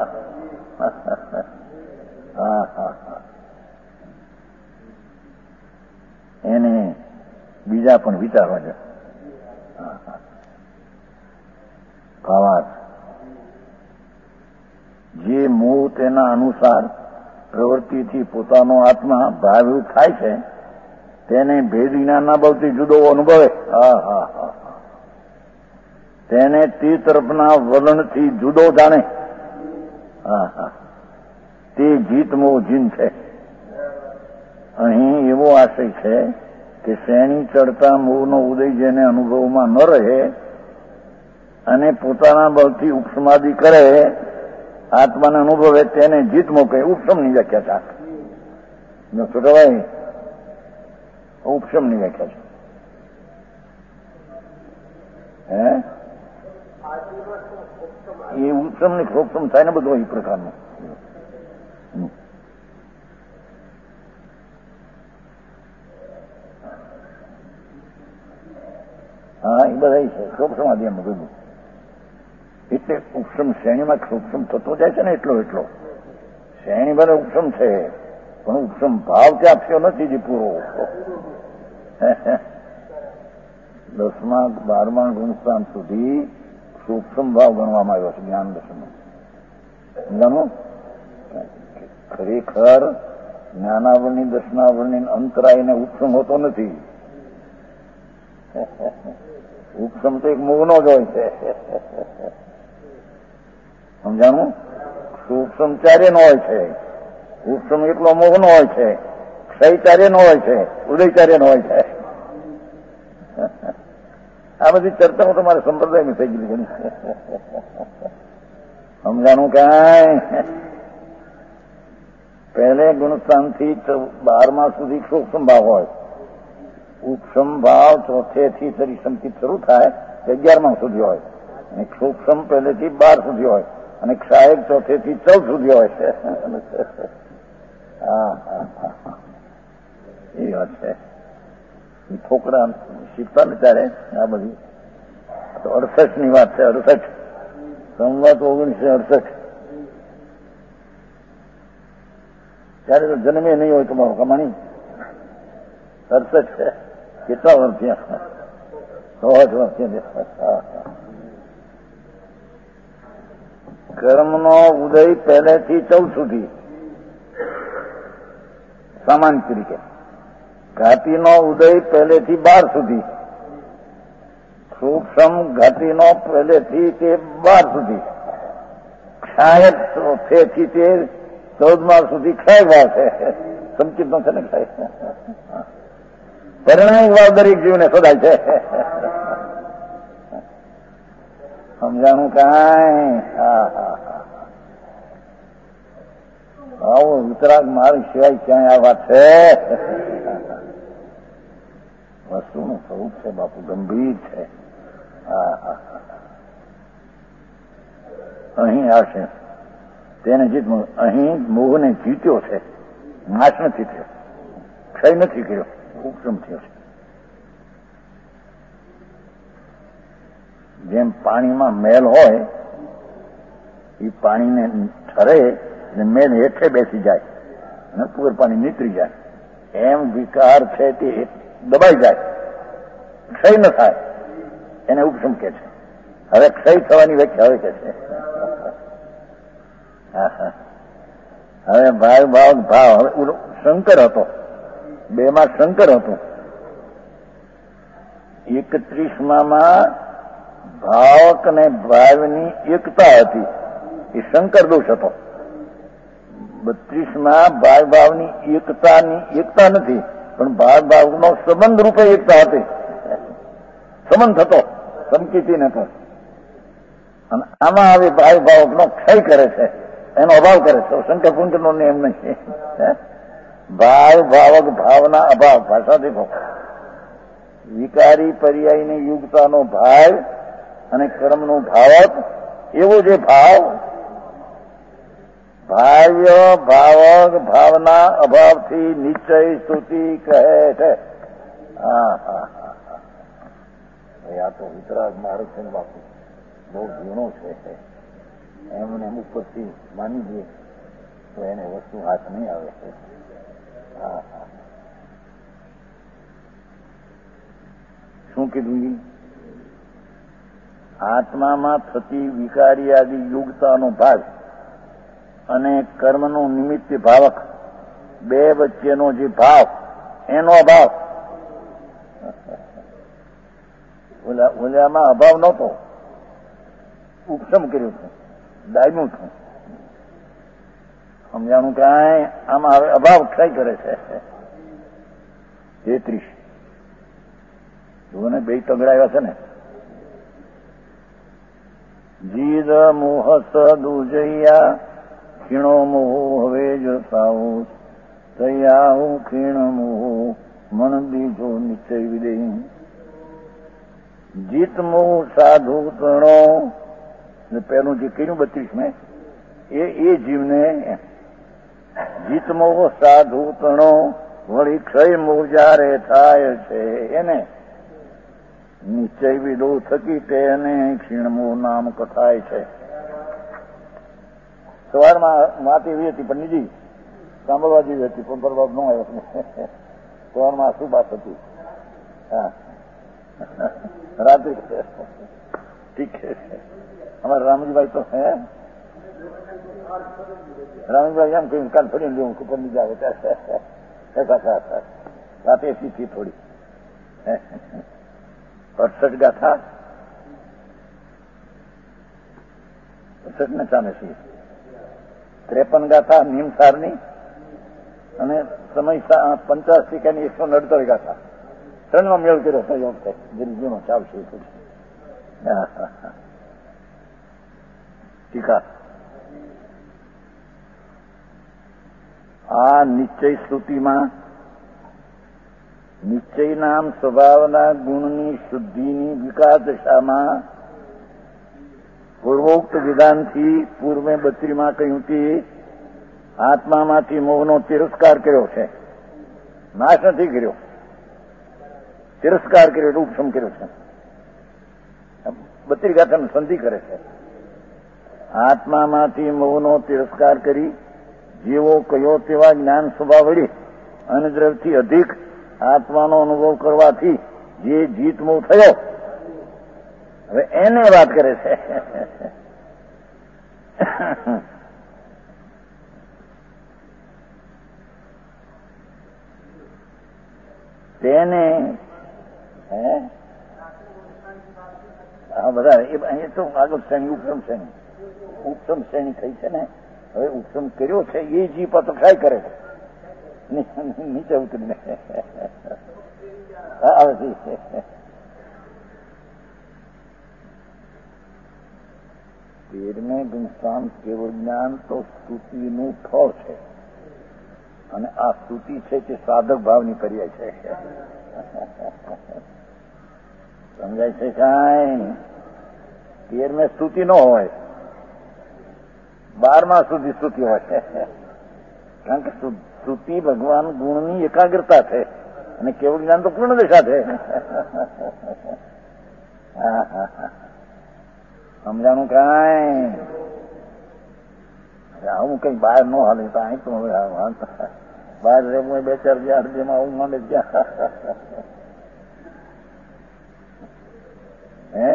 એને બીજા પણ વિચારવા છે. ભાવાર્થ જે મોહ તેના અનુસાર પ્રવૃત્તિથી પોતાનો આત્મા ભાવિત થાય છે તેને ભેદ જ્ઞાનના બળથી જુદો અનુભવે. તેને તે તરફના વલણથી જુદો જાણે. તે જીત મોહ જીન છે. અહીં એવો આશય છે કે શ્રેણી ચડતા મોહનો ઉદય જેને અનુભવમાં ન રહે અને પોતાના બળથી ઉપસમાધિ કરે આત્માને અનુભવે તેને જીત મોહ કહે. ઉપશમની વ્યાખ્યા છે. છોટાભાઈ ઉપશમની વ્યાખ્યા છે. હે એ ઉપશમ ને ક્ષોક્ષમ થાય ને બધું એ પ્રકારનું. હા એ બધા છે ક્ષોક્ષમ આદિ એમ બધું. એટલે ઉપશમ શ્રેણીમાં ક્ષોક્ષમ થતો જાય છે ને એટલો શ્રેણી ભલે ઉપશમ છે પણ ઉપસમ ભાવ ત્યાં થયો નથી જે પૂરો 10મા 12મા ગુણસ્થાન સુધી સૂક્ષ્મ ભાવ ગણવામાં આવ્યો છે જ્ઞાન દર્શન. સમજાણું? ખરેખર જ્ઞાનાવરણી દર્શનાવરણી અંતરાયને ઉપસમ હોતો નથી. ઉપસમ તો એક મોહનો જ હોય છે. સમજાણું? સૂક્ષ્મ ચાર્યનો હોય છે, ઉપસમ એકલો મોહનો હોય છે, ક્ષયચાર્યનો હોય છે, ઉદયચાર્યનો હોય છે. આ બધી ચર્ચાઓ તમારા સંપ્રદાયની થઈ ગઈ છે. સમજાણું? કાંઈ પહેલે ગુણસ્થાનથી 12મા સુધી સૂક્ષ્મ ભાવ હોય, ઉપસમ ભાવ ચોથેથી સરીસમથી શરૂ થાય 11મા સુધી હોય, અને સૂક્ષ્મ પહેલેથી 12 સુધી હોય, અને ક્ષાયક ચોથેથી 14 સુધી હોય છે. એ વાત છે. છોકરા શીખતા ને ત્યારે આ બધી તો 68 ની વાત છે. 68 સંવત 1968 ત્યારે તો જન્મે નહીં હોય તમારો કમાણી. 68 છે. કેટલા વર્ષ થયા? 100 વર્ષ થયા. કર્મનો ઉદય પહેલેથી 14 સુધી સામાન્ય તરીકે, ઘાટીનો ઉદય પહેલેથી 12 સુધી, સૂક્ષ્મ ઘાટીનો પહેલેથી તે 12 સુધી, ક્ષાયક ચોથેથી તે 14મા સુધી ક્ષય ભાવ છે. સંકિતનો છે ને ક્ષય. પરિણામિક ભાવ દરેક જીવને શોધાય છે. સમજાણું? કાંઈ આવો વિતરાગ માર્ગ સિવાય ક્યાંય આ વાત છે? વસ્તુનું સ્વરૂપ છે બાપુ, ગંભીર છે. અહીં આવશે તેને જીતવું. અહીં મોહને જીત્યો છે, નાશ નથી થયો, ક્ષય નથી કર્યો, ઉપસમ થયો છે. જેમ પાણીમાં મેલ હોય, એ પાણીને ઠરે અને મેલ હેઠે બેસી જાય અને પૂર પાણી નીતરી જાય, એમ વિકાર છે તે દબાઈ જાય, ક્ષય ન થાય, એને ઉપસમ કે છે. હવે ક્ષય થવાની વ્યાખ્યા હવે કે છે. હવે ભાવ ભાવ ભાવ હવે શંકર હતો, 2માં શંકર હતો. 31માં ભાવક અને ભાવની એકતા હતી, એ શંકર દોષ હતો. 32માં ભાવ ભાવની એકતા નથી, પણ ભાવ ભાવનો સંબંધ રૂપે એકતા હતી. સંબંધ થતો, સમકીતી નતો. અને આમાં હવે ભાવ ભાવકનો ક્ષય કરે છે, એનો અભાવ કરે છે. શંકર પુંજનો નિયમ નથી. ભાવ ભાવક ભાવના અભાવ. ભાષા દેખો, વિકારી પર્યાયની યુગતાનો ભાવ અને કર્મનો ભાવક, એવો જે ભાવ ભાવ્ય ભાવક ભાવના અભાવથી નિશ્ચય સ્તુતિ કહે છે. આ તો વિતરાગ માર્ગ છે ને બાપુ, બહુ ઝીણો છે. એમને ઉપરથી માની દે તો એને વસ્તુ હાથ નહીં આવે છે. શું કીધું? આત્મામાં થતી વિકારી આદિ યુગતાનો ભાગ અને કર્મનું નિમિત્ત ભાવક, બે વચ્ચેનો જે ભાવ, એનો અભાવ. ઓલામાં અભાવ નહોતો, ઉપસમ કર્યું છે, દાયનું છું. સમજાણું? કાંઈ આમાં હવે અભાવ ક્ષય કરે છે. 33 જુઓ ને, 2 તગડાવ્યા છે ને. જીદ મોહ સદુજૈયા ખીણો મોહ હવે જસાવો તૈયાવું ખીણ મોહ મન બીજો નિશ્ચય વિદે. જીત મોહ સાધુ તણો, પેલું જે કહ્યું 32 એ જીવને જીત મોહ સાધુ તણો વળી ક્ષય મોહ જ્યારે થાય છે એને નિશ્ચય વિદો થકી તેને ક્ષીણમોહ નામ કથાય છે. સવારમાં વાત એવી હતી પંડિતજી, સાંભળવા જેવી હતી, પણ પ્રભાવ ન આવ્યો. સવારમાં શું વાત હતી? હા, રાત્રિ ઠીક છે. અમારા રામજીભાઈ તો હે રામજીભાઈ એમ કહ્યું કાલ ફરીને જેવું કુપર ની આવે ત્યારે રાતે સીધી થોડી 68 ગાથા 68 ને ચાલે છે, 53 ગાથા નિમસારની અને સમય 85 ની 148 ગાથા 3 મેળ કર્યો હતો. એ વખતે દિલ્હીમાં ચાલશે. ટીકા આ નિશ્ચય સ્તુતિમાં નિશ્ચય નામ સ્વભાવના ગુણની શુદ્ધિની વિકાસ દશામાં પૂર્વોક્ત વિધાનથી પૂર્વે 32માં કહ્યું તે આત્મામાંથી મોહનો તિરસ્કાર કર્યો છે, નાશ નથી કર્યો, તિરસ્કાર કર્યો એટલે ઉપશમ કર્યો છે. 32 ગાથાની સંધિ કરે છે. આત્મામાંથી મોહનો તિરસ્કાર કરી જેવો કયો તેવા જ્ઞાન સ્વભાવ વળી અનુદ્રવથી અધિક આત્માનો અનુભવ કરવાથી જે જીતમોહ થયો, હવે એને વાત કરે છે. તેને હા બધા એ તો આગળ શ્રેણી ઉપસમ શ્રેણી ઉપસમ શ્રેણી થઈ છે ને. હવે ઉપસમ કર્યો છે એ જીવ તો ટ્રાય કરે છે નીચે ઉતરીને આવે છે. તેરમે ગુણસ્થાન કેવળ જ્ઞાન તો સ્તુતિનું ફળ છે, અને આ સ્તુતિ છે તે સાધક ભાવની પર્યાય છે. સમજાય છે કાંઈ? 13મે સ્તુતિ ન હોય, 12મા સુધી સ્તુતિ હોય, કારણ કે સ્તુતિ ભગવાન ગુણની એકાગ્રતા છે અને કેવળ જ્ઞાન તો પૂર્ણ દશા છે. સમજાણું કાંઈ? આવું કઈ બહાર ન હાલે તો અહીં તો હવે બહાર રેવું 2-4 જ્યાં જેમાં આવું માંડે ત્યાં હે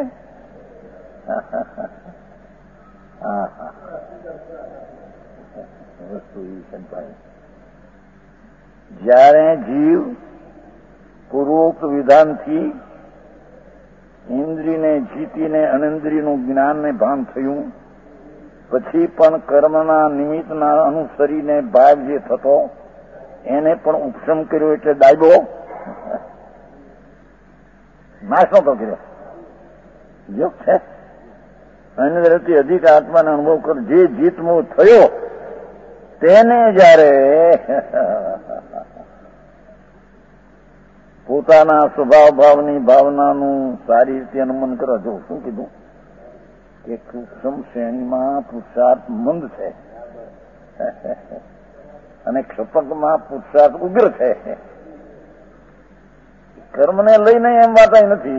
વસ્તુ જ્યારે જીવ પૂર્વોક્ત વિધાનથી ઇન્દ્રિયને જીતીને અનિન્દ્રિયનું જ્ઞાનને ભાન થયું, પછી પણ કર્મના નિમિત્તના અનુસરીને ભાગ જે થતો એને પણ ઉપશમ કર્યો, એટલે દાયબો નાશ નતો કર્યો. યોગ છે અનિન્દ્રથી અધિક આત્માનો અનુભવ કર જે જીતમોહ થયો તેને જયારે પોતાના સ્વભાવ ભાવની ભાવનાનું સારી રીતે અનુમાન કરો. જો શું કીધું કે સૂક્ષ્મ શ્રેણીમાં પુરુષાર્થ મંદ છે અને ક્ષપકમાં પુરુષાર્થ ઉગ્ર છે. કર્મને લઈને એમ વાત નથી.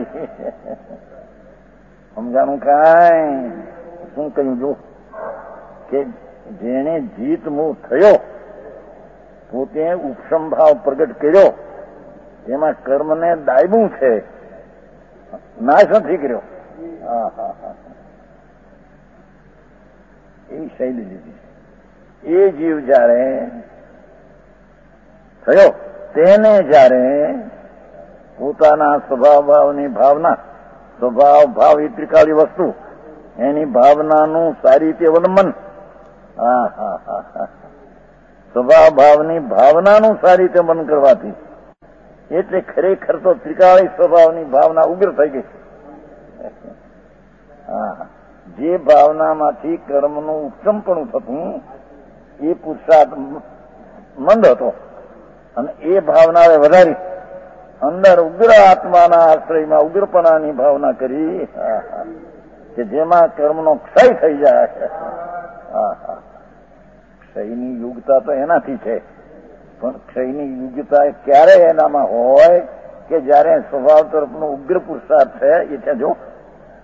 સમજાણું કાંઈ? શું કહ્યું? જો કે જેને જીતમોહ થયો પોતે ઉપશમ ભાવ પ્રગટ કર્યો, તેમાં કર્મને દાયબું છે, નાશ નથી કર્યો. એવી શૈલી લીધી. એ જીવ જયારે થયો તેને જયારે પોતાના સ્વભાવ ભાવની ભાવના, સ્વભાવ ભાવ એ ત્રિકાળી વસ્તુ, એની ભાવનાનું સારી રીતે અવલંબન, સ્વભાવ ભાવની ભાવનાનું સારી રીતે મન કરવાથી, એટલે ખરેખર તો ત્રિકાળી સ્વભાવની ભાવના ઉગ્ર થઈ ગઈ. જે ભાવનામાંથી કર્મનું ઉપશમપણું થતું એ પુરુષાર્થ મંદ હતો, અને એ ભાવનાએ વધારી અંદર ઉગ્ર આત્માના આશ્રયમાં ઉગ્રપણાની ભાવના કરી કે જેમાં કર્મનો ક્ષય થઈ જાય. ક્ષયની યોગ્યતા તો એનાથી છે, પણ ક્ષયની યોગ્યતા ક્યારે એનામાં હોય કે જયારે સ્વભાવ તરફનો ઉગ્ર પુરુષાર્થ છે એ છે. જો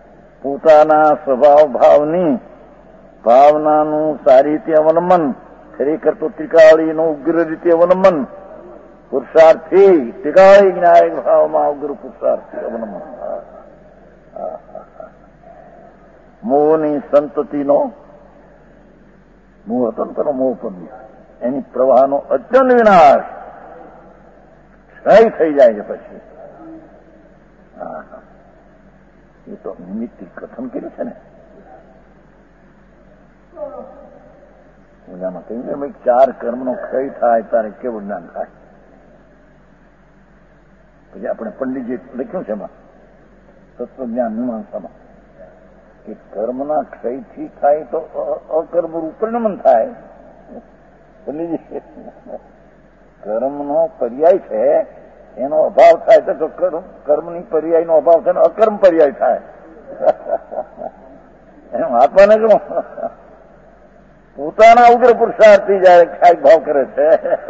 પોતાના સ્વભાવ ભાવની ભાવનાનું સારી રીતે અવલંબન ખરેખર તો ત્રિકાળીનો ઉગ્ર રીતે અવનમન પુરુષાર્થી, ત્રિકાળી જ્ઞાયક ભાવમાં ઉગ્ર પુરુષાર્થી અવનમન. મોહની સંતતિનો મોહ હતો ને તેનો મોહ પણ એની પ્રવાહનો અચલ વિનાશ ક્ષય થઈ જાય છે પછી. એ તો નિમિત્તિ કથન કર્યું છે ને. પૂજામાં કહ્યું ને ભાઈ 4 કર્મનો ક્ષય થાય તારે કેવું જ્ઞાન થાય. પછી આપણે પંડિતજી લખ્યું છે એમાં તત્વજ્ઞાન મીમાંસામાં કે કર્મના ક્ષયથી થાય તો અકર્મ રૂપ પરિણમન થાય. પંડિતજી કર્મનો પર્યાય છે એનો અભાવ થાય તો કર્મની પર્યાયનો અભાવ થાય ને અકર્મ પર્યાય થાય. એમ આત્માને શું પોતાના ઉગ્ર પુરુષાર્થી જયારે ક્ષાય ભાવ કરે છે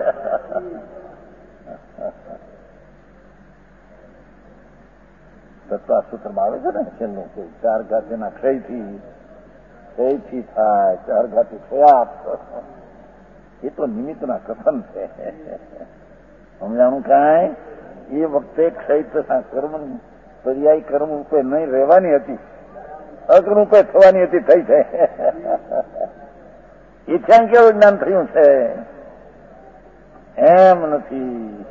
તત્વા સૂત્રમાં આવે છે ને છેલ્લું કે 4 ઘાતીના ક્ષયથી થાય 4 ઘાતી ક્ષયાપ. એ તો નિમિત્તના કથન છે. સમજાણું કાંઈ? એ વખતે ક્ષય તથા કર્મની પર્યાય કર્મ રૂપે નહીં રહેવાની હતી, અકર્મ રૂપે થવાની હતી, થઈ છે. ઈચ્છા કેવું જ્ઞાન થયું છે એમ નથી.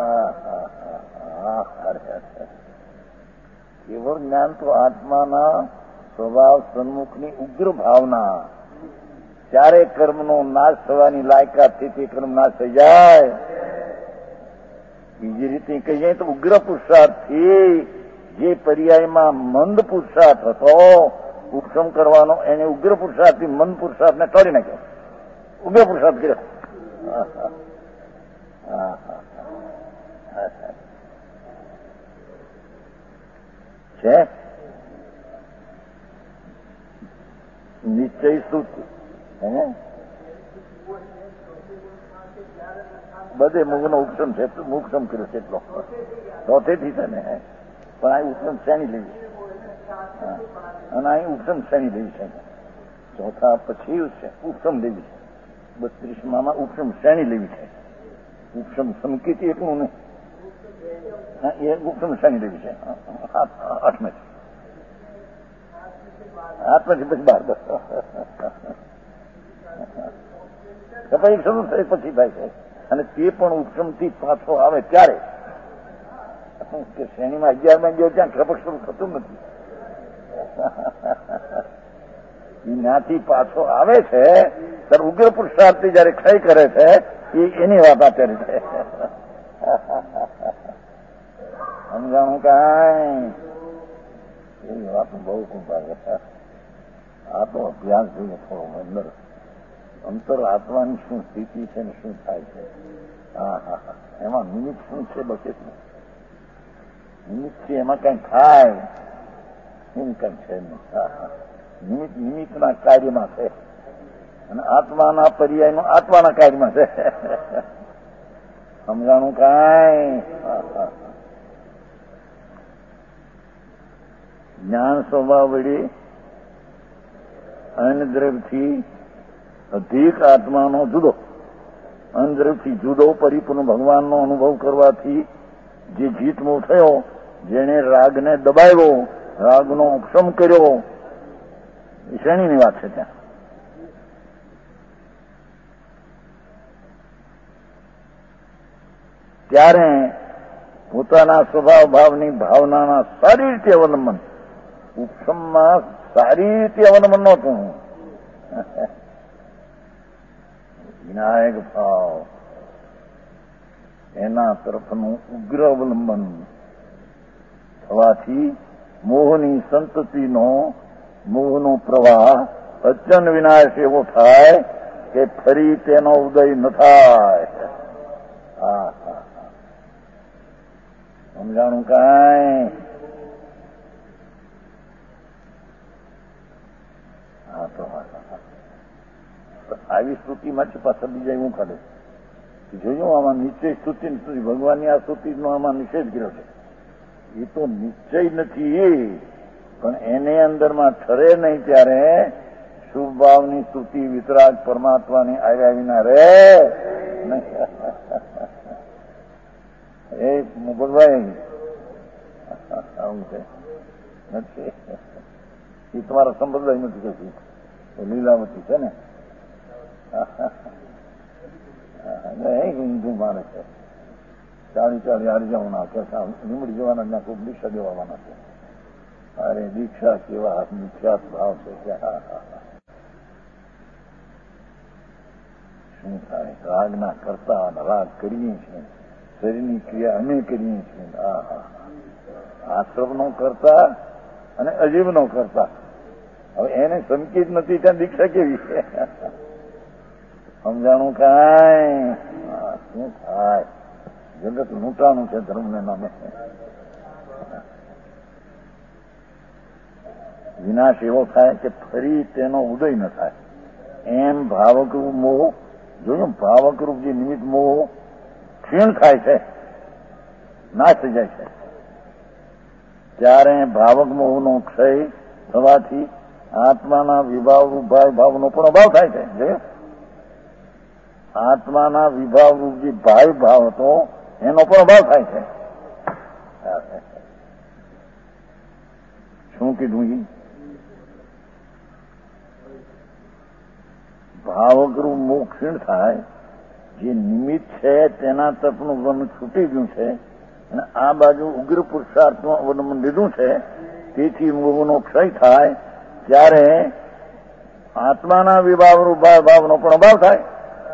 કેવળ જ્ઞાન તો આત્માના સ્વભાવ સન્મુખની ઉગ્ર ભાવના. ત્યારે કર્મનો નાશ થવાની લાયકાતથી તે કર્મ નાશ થઈ જાય. બીજી રીતે કહીએ તો ઉગ્ર પુરુષાર્થથી જે પર્યાયમાં મંદ પુરુષાર્થ હતો ઉપશમ કરવાનો, એને ઉગ્ર પુરુષાર્થથી મંદ પુરુષાર્થને કાઢી નાખ્યો, ઉગ્ર પુરુષાર્થ કર્યો. છે નિશ્ચય સૂત્ર બધે મુગનો ઉપશમ છે, મુક્ષમ કર્યો છે એટલો ચોથેથી છે ને. પણ અહીં ઉપશમ શ્રેણી લેવી અને અહીં ઉપશમ શ્રેણી લેવી છે. ચોથા પછી ઉપશમ લેવી છે. 32માં ઉપશમ શ્રેણી લેવી છે. ઉપશમ સંકેતી એટલું નહીં, એ ઉપશમ શ્રેણી લેવી છે. 8માંથી પછી 12 કપાઈ શરૂ થાય પછી થાય છે. અને તે પણ ઉપશમથી પાછો આવે ત્યારે કે શ્રેણીમાં 11માં ગયો ત્યાં કપટ શરૂ થતું નથી. ત્યાંથી પાછો આવે છે ત્યારે ઉગ્ર પુરુષાર્થી જયારે ક્ષય કરે છે એની વાત અત્યારે છે. સમજાણું કાંઈ? એવી વાત બહુ કૃપા. આ તો અભ્યાસ જોઈએ થોડો અંતર આત્માની શું સ્થિતિ છે ને શું થાય છે. એમાં નિમિત્ત શું છે બચે નિમિત્ત છે, એમાં કઈ થાય એમ કઈ છે નહીં. નિમિત્તના કાર્યમાં છે અને આત્માના પર્યાયનો આત્માના કાર્યમાં છે. સમજાણું કાંઈ? જ્ઞાન સ્વભાવ વડે અન્નદ્રવ્યથી અધિક આત્માનો જુદો, અન્નદ્રવ્યથી જુદો પરિપૂર્ણ ભગવાનનો અનુભવ કરવાથી જે જીતમો થયો, જેને રાગને દબાવ્યો, રાગનો ઉપશમ કર્યો, એ શ્રેણીની વાત છે. ત્યાં ત્યારે પોતાના સ્વભાવ ભાવની ભાવનાના સારી રીતે અવલંબન, ઉપશમમાં સારી રીતે અવલંબન નહોતું. વિનાયક ભાવ એના તરફનું ઉગ્ર અવલંબન થવાથી મોહની સંતતિનો મોહનો પ્રવાહ અચન વિનાશ એવો થાય કે ફરી તેનો ઉદય ન થાય. સમજાણું કાંઈ? આવી સ્તુતિમાંથી પાછળ બીજા એવું કાઢે જોયું. આમાં નિશ્ચય સ્તુતિ ભગવાનની આ સ્તુતિનો આમાં નિષેધ કર્યો છે. એ તો નિશ્ચય નથી, પણ એને અંદરમાં ઠરે નહીં ત્યારે શુભ ભાવની સ્તુતિ વિતરાગ પરમાત્માની આવ્યા વિના રે એ મુકુલભાઈ આવું છે નથી. એ તમારા સંપ્રદાય નથી કશું, લીલાવતી છે ને હિન્દુ માને છે. ચાળી હારી જવાના કે લીમડી જવાના ના ખૂબ દીક્ષા દેવાના છે. અરે દીક્ષા કેવા નિખ્યાત ભાવ છે કે શું થાય. રાગના કરતા રાગ કરીએ છીએ, શરીરની ક્રિયા અમે કરીએ છીએ. આશ્રમ નો કરતા અને અજીબ નો કરતા. હવે એને સમકી જ નથી ત્યાં દીક્ષા કેવી છે સમજાણું કાંઈ. શું થાય, જગત લૂંટાણું છે ધર્મને નામે. વિનાશ એવો થાય કે ફરી તેનો ઉદય ન થાય. એમ ભાવકરૂપ મોહ જોયું, ભાવકરૂપ જે નિમિત્ત મોહ ક્ષીણ થાય છે, નાશ થઈ જાય છે. ત્યારે ભાવક મોહનો ક્ષય થવાથી આત્માના વિભાવરૂપ ભાવનો પણ અભાવ થાય છે. જોયું, આત્માના વિભાવરૂપ જે ભાવ હતો એનો પણ અભાવ થાય છે. શું કીધું? ભાવકરૂપ મોહ ક્ષીણ થાય, જે નિમિત્ત છે તેના તરફનું વન છૂટી ગયું છે અને આ બાજુ ઉગ્ર પુરુષાર્થમાં અવલંબન લીધું છે, તેથી મોહનો ક્ષય થાય. ત્યારે આત્માના વિભાવરૂપ ભાવનો પણ અભાવ થાય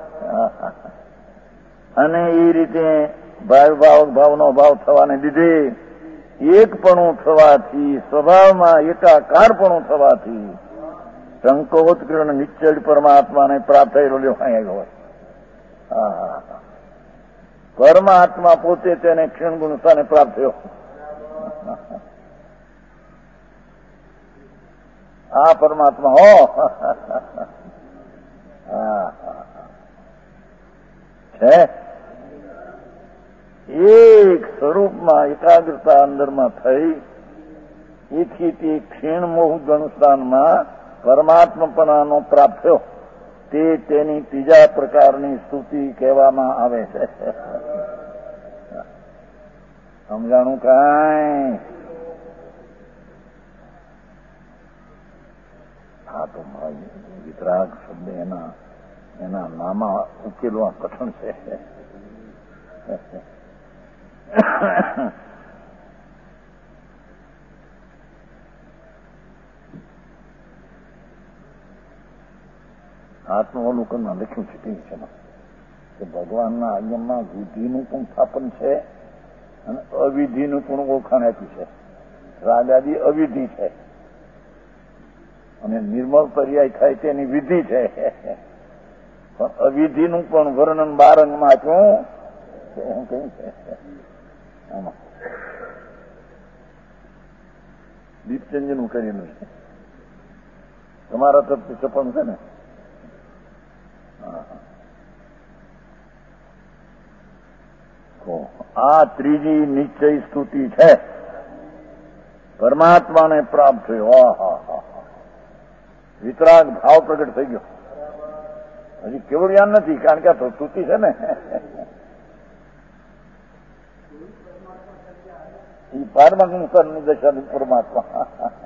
અને એ રીતે ભાવનો અભાવ થવાને લીધે એકપણું થવાથી, સ્વભાવમાં એકાકારપણું થવાથી સંકોચકરણ નિશ્ચળ પરમાત્માને પ્રાપ્ત થયેલો આવ્યો હોય. પરમાત્મા પોતે તેને ક્ષણ ગુણતાને પ્રાપ્ત થયો. આ પરમાત્મા હો છે. એક સ્વરૂપમાં એકાગ્રતા અંદરમાં થઈ, એથી તે ક્ષીણ મોહ ગણસ્થાનમાં પરમાત્માપણાનો પ્રાપ્ત થયો. તે તેની ત્રીજા પ્રકારની સ્તુતિ કહેવામાં આવે છે. સમજાણું કાંઈ? હા તો વિતરાગ શબ્દ એના નામા ઉકેલવા કઠણ છે. આત્માવલોકનમાં લખ્યું છે તે છે કે ભગવાનના આજ્ઞામાં વિધિનું પણ સ્થાપન છે અને અવિધિનું પણ ઓળખાણ આપી છે. રાગાદી અવિધિ છે અને નિર્મળ પર્યાય થાય તેની વિધિ છે. પણ અવિધિનું પણ વર્ણન બારંગમાં આપ્યું. હું કહ્યું છે આમાં દીપચંદન કરેલું છે. તમારા તરફથી સપન છે ને? આ ત્રીજી નિશ્ચય સ્તુતિ છે. પરમાત્માને પ્રાપ્ત થયો. વિતરાગ ભાવ પ્રગટ થઈ ગયો. હજી કેવળ જ્ઞાન નથી, કારણ કે આ સ્તુતિ છે ને. એ પારમાત્માની દશા પરમાત્મા.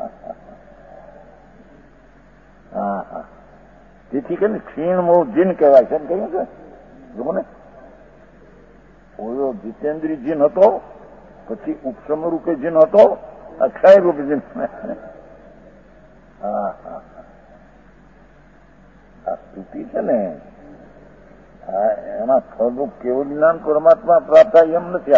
તેથી કે ક્ષીણ મોહ જીન કહેવાય છે. કહ્યું છે જુઓ ને, ઓયો જીતેન્દ્રી જીન હતો, પછી ઉપસમ રૂપે જીન હતો, અક્ષય રૂપે જીન. આ સ્તુતિ છે ને, એમાં ફળરૂપ કેવળ જ્ઞાન પરમાત્મા પ્રાપ્ત થાય એમ નથી.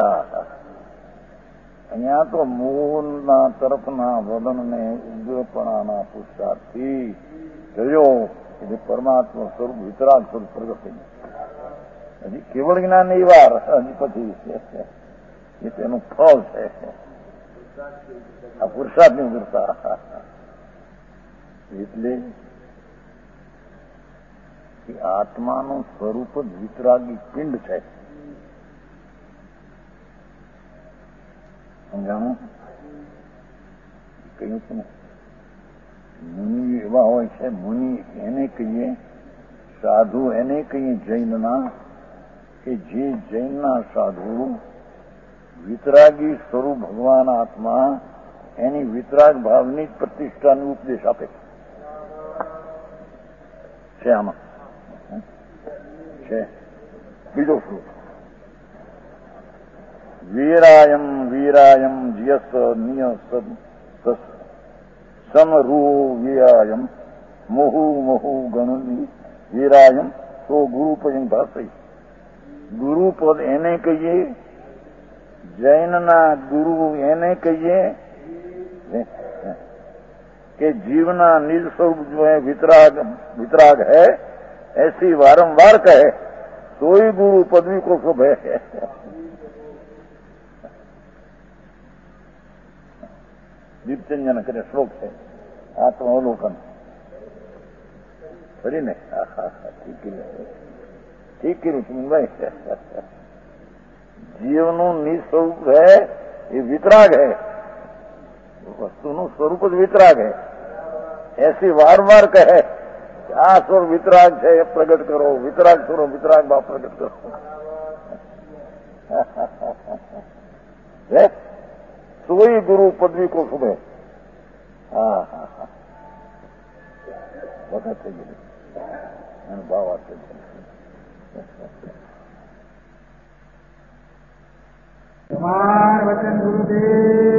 અહીંયા તો મૂળના તરફના વલણને ઉગ્રપણાના પુરુષાર્થથી જોયો એટલે પરમાત્મા સ્વરૂપ વિતરાગ સ્વરૂપ પ્રગટ થઈ ગયું. હજી કેવળ જ્ઞાન ની વાર હજી પછી એ તેનું ફળ છે. આ પુરુષાર્થની ઉગ્રતા એટલે આત્માનું સ્વરૂપ જ વિતરાગી પિંડ છે. સમજાણું? કહ્યું છે ને મુનિ એવા હોય છે, મુનિ એને કહીએ, સાધુ એને કહીએ જૈનના, કે જે જૈનના સાધુ વિતરાગી સ્વરૂપ ભગવાન આત્મા એની વિતરાગ ભાવની પ્રતિષ્ઠાનો ઉપદેશ આપે છે. આમાં છે બીજો શ્લોક, વીરાયમ વીરાયમ જીયસ નિયસ સમરૂ વીરાયમ મોહુ મોહુ ગણની વીરાયમ તો ગુરુપદ ભાષી. ગુરુપદ એને કહીએ, જૈનના ગુરુ એને કહીએ कि जीवना निज स्वरूप जो है वितराग है, ऐसी वारंवार कहे तो ही गुरु पदवी को शुभ है. दीपचंदन करे श्लोक है आत्मावलोकन खरी ने. ठीक करू सुमनभाई. जीवनु निज स्वरूप है ये वितराग है, वस्तुનું સ્વરૂપ જ વિતરાગ है. ऐसी वारंवार कहे આ સ્વર વિતરાગ છે એ પ્રગટ કરો, વિતરાગ સ્વરો વિતરાગ ભાવ પ્રગટ કરો. સોઈ ગુરુ પદવી કો શુભે. હા હા હા વખત થઈ ગયું એનો ભાવ આપે છે. તમાર વચન ગુરુદેવ